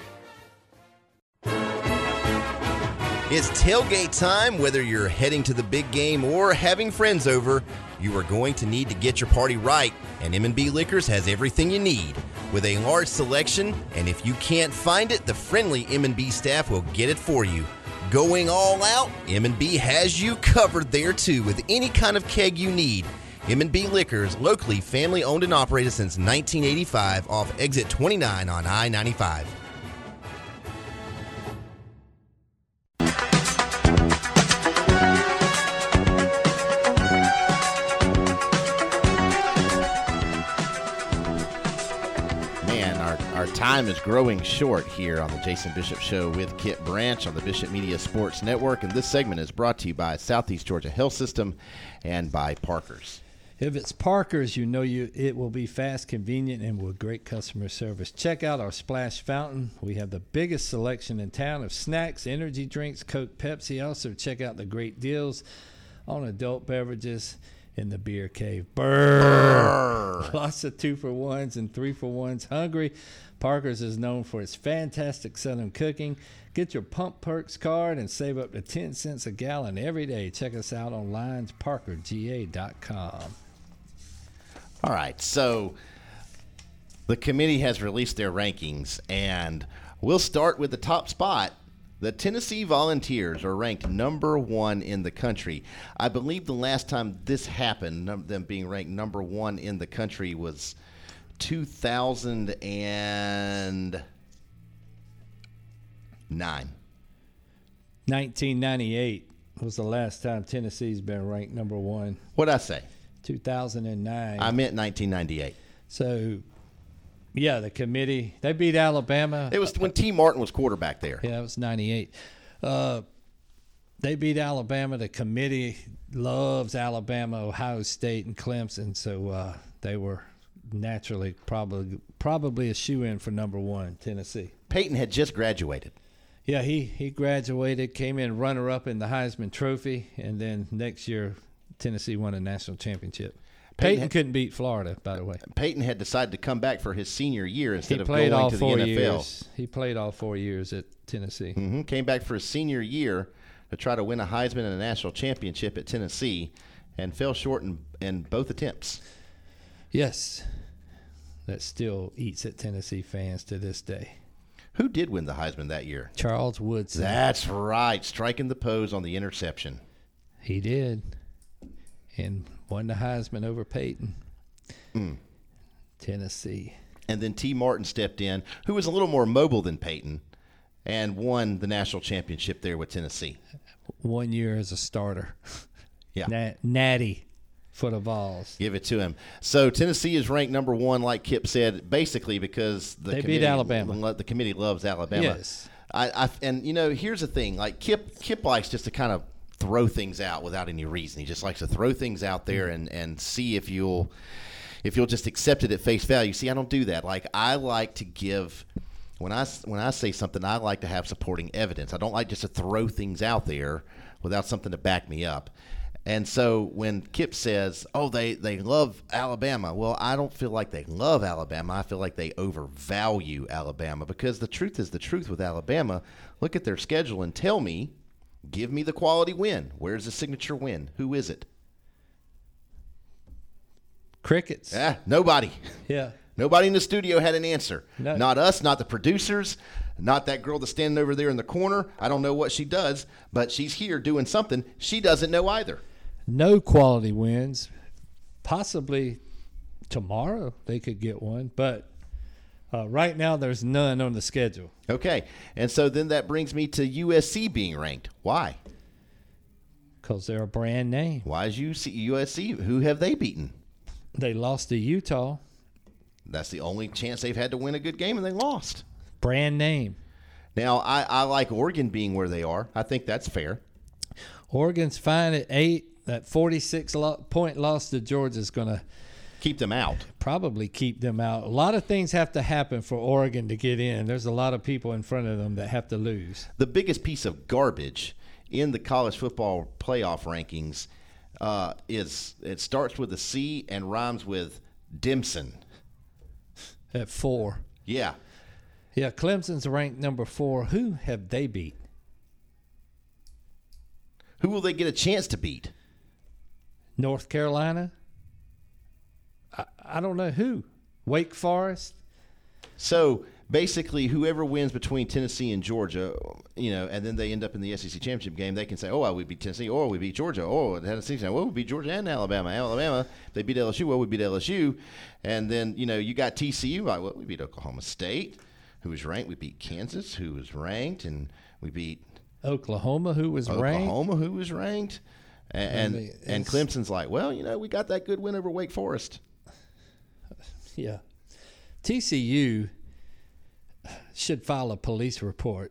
It's tailgate time. Whether you're heading to the big game or having friends over, you are going to need to get your party right, and M and B Liquors has everything you need. With a large selection, and if you can't find it, the friendly M and B staff will get it for you. Going all out, M and B has you covered there too with any kind of keg you need. M and B Liquors, locally family owned and operated since nineteen eighty-five, off exit twenty-nine on I ninety-five. Our time is growing short here on the Jason Bishop Show with Kip Branch on the Bishop Media Sports Network, and this segment is brought to you by Southeast Georgia Health System and by Parker's. If it's Parker's, you know you it will be fast, convenient, and with great customer service. Check out our Splash Fountain. We have the biggest selection in town of snacks, energy drinks, Coke, Pepsi. Also, check out the great deals on adult beverages in the beer cave. Brrr. Lots of two-for-ones and three-for-ones. Hungry? Parker's is known for its fantastic Southern cooking. Get your Pump Perks card and save up to ten cents a gallon every day. Check us out online, parker g a dot com. All right, so the committee has released their rankings, and we'll start with the top spot. The Tennessee Volunteers are ranked number one in the country. I believe the last time this happened, them being ranked number one in the country, was two thousand nine. nineteen ninety-eight was the last time Tennessee's been ranked number one. What'd I say? two thousand nine. I meant nineteen ninety-eight. So, yeah, the committee, they beat Alabama. It was when T. Martin was quarterback there. Yeah, it was ninety-eight. Uh, they beat Alabama. The committee loves Alabama, Ohio State, and Clemson, so uh, they were naturally probably probably a shoe-in for number one, Tennessee. Peyton had just graduated. Yeah, he, he graduated, came in runner-up in the Heisman Trophy, and then next year Tennessee won a national championship. Peyton, Peyton had, couldn't beat Florida, by the way. Peyton had decided to come back for his senior year instead he of played going all to four the N F L. Years. He played all four years at Tennessee. Mm-hmm. Came back for his senior year to try to win a Heisman and a national championship at Tennessee, and fell short in, in both attempts. Yes. That still eats at Tennessee fans to this day. Who did win the Heisman that year? Charles Woodson. That's right. Striking the pose on the interception. He did. And won the Heisman over Peyton. Mm. Tennessee. And then T. Martin stepped in, who was a little more mobile than Peyton, and won the national championship there with Tennessee. One year as a starter. Yeah. Nat- natty. For the Vols. Give it to him. So Tennessee is ranked number one, like Kip said, basically because the they committee, beat Alabama. The committee loves Alabama. Yes. I, I and you know, here's the thing: like Kip, Kip likes just to kind of throw things out without any reason. He just likes to throw things out there and, and see if you'll if you'll just accept it at face value. See, I don't do that. Like I like to give. When I, when I say something, I like to have supporting evidence. I don't like just to throw things out there without something to back me up. And so when Kip says, oh, they, they love Alabama, well, I don't feel like they love Alabama. I feel like they overvalue Alabama, because the truth is the truth with Alabama. Look at their schedule and tell me, give me the quality win. Where's the signature win? Who is it? Crickets. Yeah, nobody. Yeah. Nobody in the studio had an answer. No. Not us, not the producers, not that girl that's standing over there in the corner. I don't know what she does, but she's here doing something. She doesn't know either. No quality wins. Possibly tomorrow they could get one, but uh, right now there's none on the schedule. Okay, and so then that brings me to U S C being ranked. Why? Because they're a brand name. Why is U S C? Who have they beaten? They lost to Utah. That's the only chance they've had to win a good game, and they lost. Brand name. Now, I, I like Oregon being where they are. I think that's fair. Oregon's fine at eight. That forty-six lo- point loss to Georgia is going to keep them out. Probably keep them out. A lot of things have to happen for Oregon to get in. There's a lot of people in front of them that have to lose. The biggest piece of garbage in the college football playoff rankings uh, is it starts with a C and rhymes with Dimson. At four. Yeah. Yeah, Clemson's ranked number four. Who have they beat? Who will they get a chance to beat? North Carolina? I, I don't know who. Wake Forest? So basically, whoever wins between Tennessee and Georgia, you know, and then they end up in the S E C championship game, they can say, "Oh, well, we beat Tennessee," or "We beat Georgia," or Tennessee. Well, we beat Georgia and Alabama. Alabama, if they beat L S U. Well, we beat L S U, and then you know you got T C U. Like, well, we beat Oklahoma State, who was ranked. We beat Kansas, who was ranked, and we beat Oklahoma, who was Oklahoma, ranked. Oklahoma, who was ranked, and I mean, and, and Clemson's like, well, you know, we got that good win over Wake Forest. Yeah, T C U should file a police report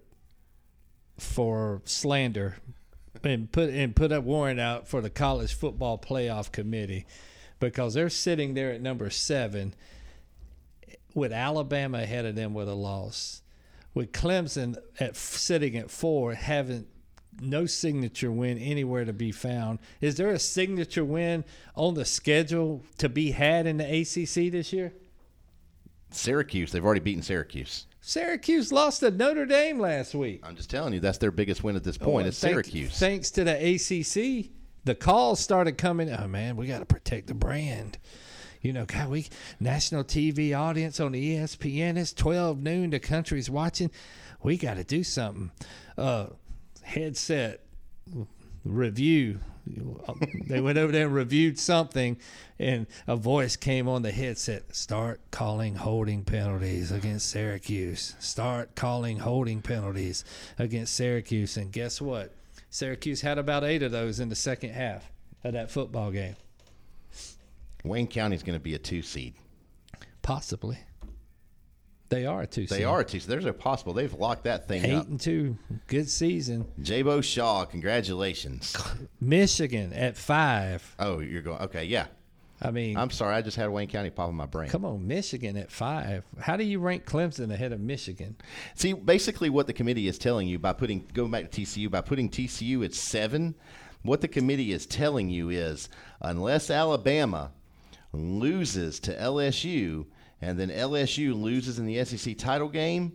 for slander and put and put a warrant out for the College Football Playoff Committee, because they're sitting there at number seven with Alabama ahead of them with a loss, with Clemson at sitting at four, having no signature win anywhere to be found. Is there a signature win on the schedule to be had in the A C C this year? Syracuse, they've already beaten Syracuse. Syracuse lost to Notre Dame last week. I'm just telling you, that's their biggest win at this point. Oh, is thank, Syracuse. Thanks to the A C C, the calls started coming. Oh man, we got to protect the brand. You know, God, we national T V audience on the E S P N. It's twelve noon. The country's watching. We got to do something. Uh, headset review. They went over there and reviewed something, and a voice came on the headset. Start calling holding penalties against Syracuse. Start calling holding penalties against Syracuse. And guess what? Syracuse had about eight of those in the second half of that football game. Wayne County's going to be a two seed. Possibly. They are a two seed. They are a two seed. There's a possible. They've locked that thing Eight up. Eight and two. Good season. Jabo Shaw, congratulations. Michigan at five. Oh, you're going. Okay, yeah. I mean, I'm sorry. I just had Wayne County pop in my brain. Come on, Michigan at five. How do you rank Clemson ahead of Michigan? See, basically what the committee is telling you by putting, going back to T C U, by putting T C U at seven, what the committee is telling you is unless Alabama loses to L S U and then L S U loses in the S E C title game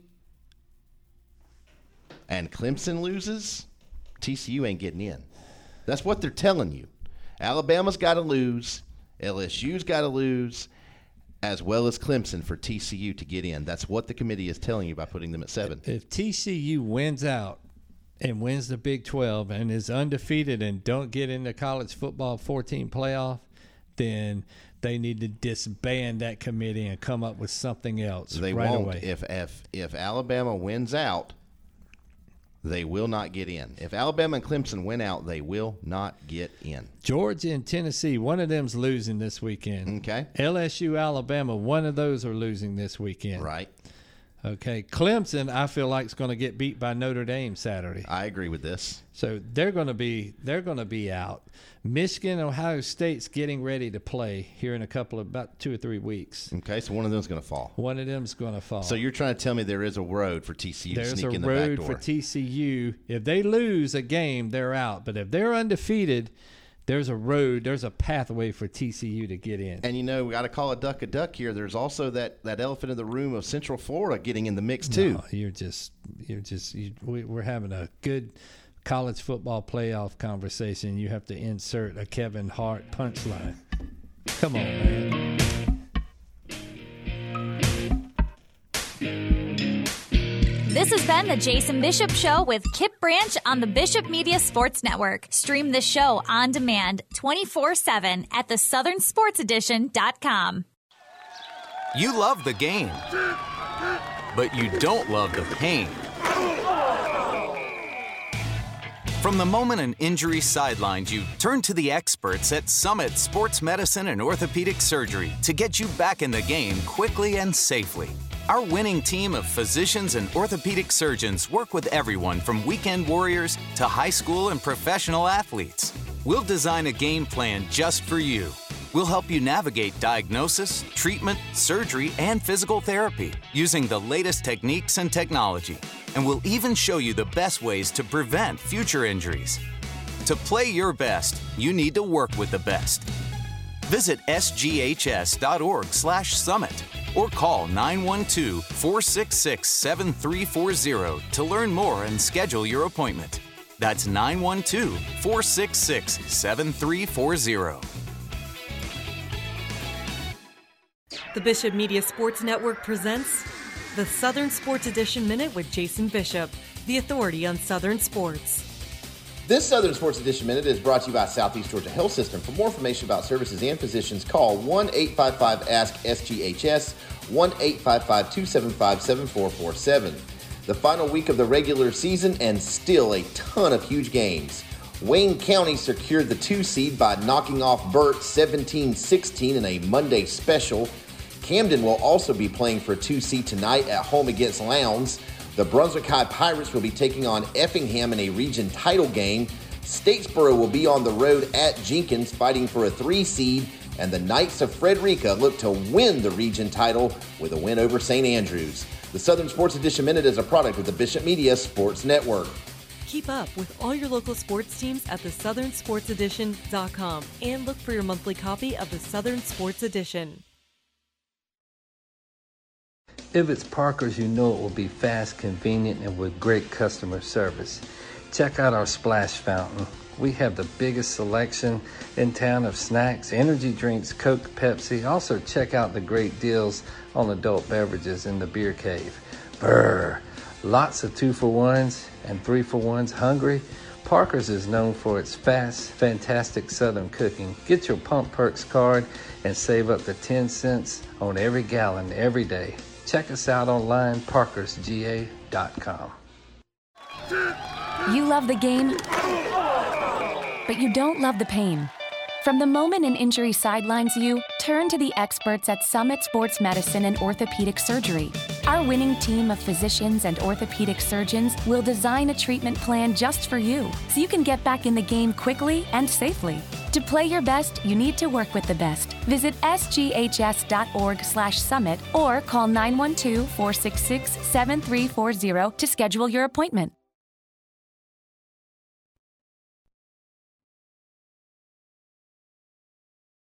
and Clemson loses, T C U ain't getting in. That's what they're telling you. Alabama's got to lose. L S U's got to lose, as well as Clemson, for T C U to get in. That's what the committee is telling you by putting them at seven. If T C U wins out and wins the Big twelve and is undefeated and don't get in the college football fourteen playoff, then they need to disband that committee and come up with something else They right won't. away. If, if, if Alabama wins out, they will not get in. If Alabama and Clemson win out, they will not get in. Georgia and Tennessee, one of them's losing this weekend. Okay. L S U, Alabama, one of those are losing this weekend. Right. Okay. Clemson, I feel like is going to get beat by Notre Dame Saturday. I agree with this. So they're going to be they're going to be out. Michigan, Ohio State's getting ready to play here in a couple of about two or three weeks. Okay, so one of them's going to fall. One of them's going to fall. So you're trying to tell me there is a road for T C U There's to sneak a in the back road door. for T C U. If they lose a game, they're out. But if they're undefeated, there's a road, there's a pathway for T C U to get in. And, you know, we got to call a duck a duck here. There's also that, that elephant in the room of Central Florida getting in the mix, too. No, you're just, you're just, you, we, we're having a good college football playoff conversation. You have to insert a Kevin Hart punchline. Come on, man. This has been the Jason Bishop Show with Kip Branch on the Bishop Media Sports Network. Stream the show on demand twenty-four seven at the southern sports edition dot com. You love the game, but you don't love the pain. From the moment an injury sidelines you, turn to the experts at Summit Sports Medicine and Orthopedic Surgery to get you back in the game quickly and safely. Our winning team of physicians and orthopedic surgeons work with everyone from weekend warriors to high school and professional athletes. We'll design a game plan just for you. We'll help you navigate diagnosis, treatment, surgery, and physical therapy using the latest techniques and technology. And we'll even show you the best ways to prevent future injuries. To play your best, you need to work with the best. Visit s g h s dot org slash summit or call nine one two, four six six, seven three four zero to learn more and schedule your appointment. That's nine one two, four six six, seven three four zero. The Bishop Media Sports Network presents the Southern Sports Edition Minute with Jason Bishop, the authority on Southern sports. This Southern Sports Edition Minute is brought to you by Southeast Georgia Health System. For more information about services and physicians, call one eight five five ask S G H S, one eight five five, two seven five, seven four four seven. The final week of the regular season and still a ton of huge games. Wayne County secured the two seed by knocking off Burt seventeen sixteen in a Monday special. Camden will also be playing for a two seed tonight at home against Lowndes. The Brunswick High Pirates will be taking on Effingham in a region title game. Statesboro will be on the road at Jenkins fighting for a three seed. And the Knights of Frederica look to win the region title with a win over Saint Andrews. The Southern Sports Edition Minute is a product of the Bishop Media Sports Network. Keep up with all your local sports teams at the southern sports edition dot com and look for your monthly copy of the Southern Sports Edition. If it's Parker's, you know it will be fast, convenient, and with great customer service. Check out our splash fountain. We have the biggest selection in town of snacks, energy drinks, Coke, Pepsi. Also, check out the great deals on adult beverages in the beer cave. Brr! Lots of two-for-ones and three-for-ones. Hungry? Parker's is known for its fast, fantastic Southern cooking. Get your Pump Perks card and save up to ten cents on every gallon every day. Check us out online, parkers g a dot com. You love the game, but you don't love the pain. From the moment an injury sidelines you, turn to the experts at Summit Sports Medicine and Orthopedic Surgery. Our winning team of physicians and orthopedic surgeons will design a treatment plan just for you, so you can get back in the game quickly and safely. To play your best, you need to work with the best. Visit s g h s dot org slash summit or call nine one two, four six six, seven three four zero to schedule your appointment.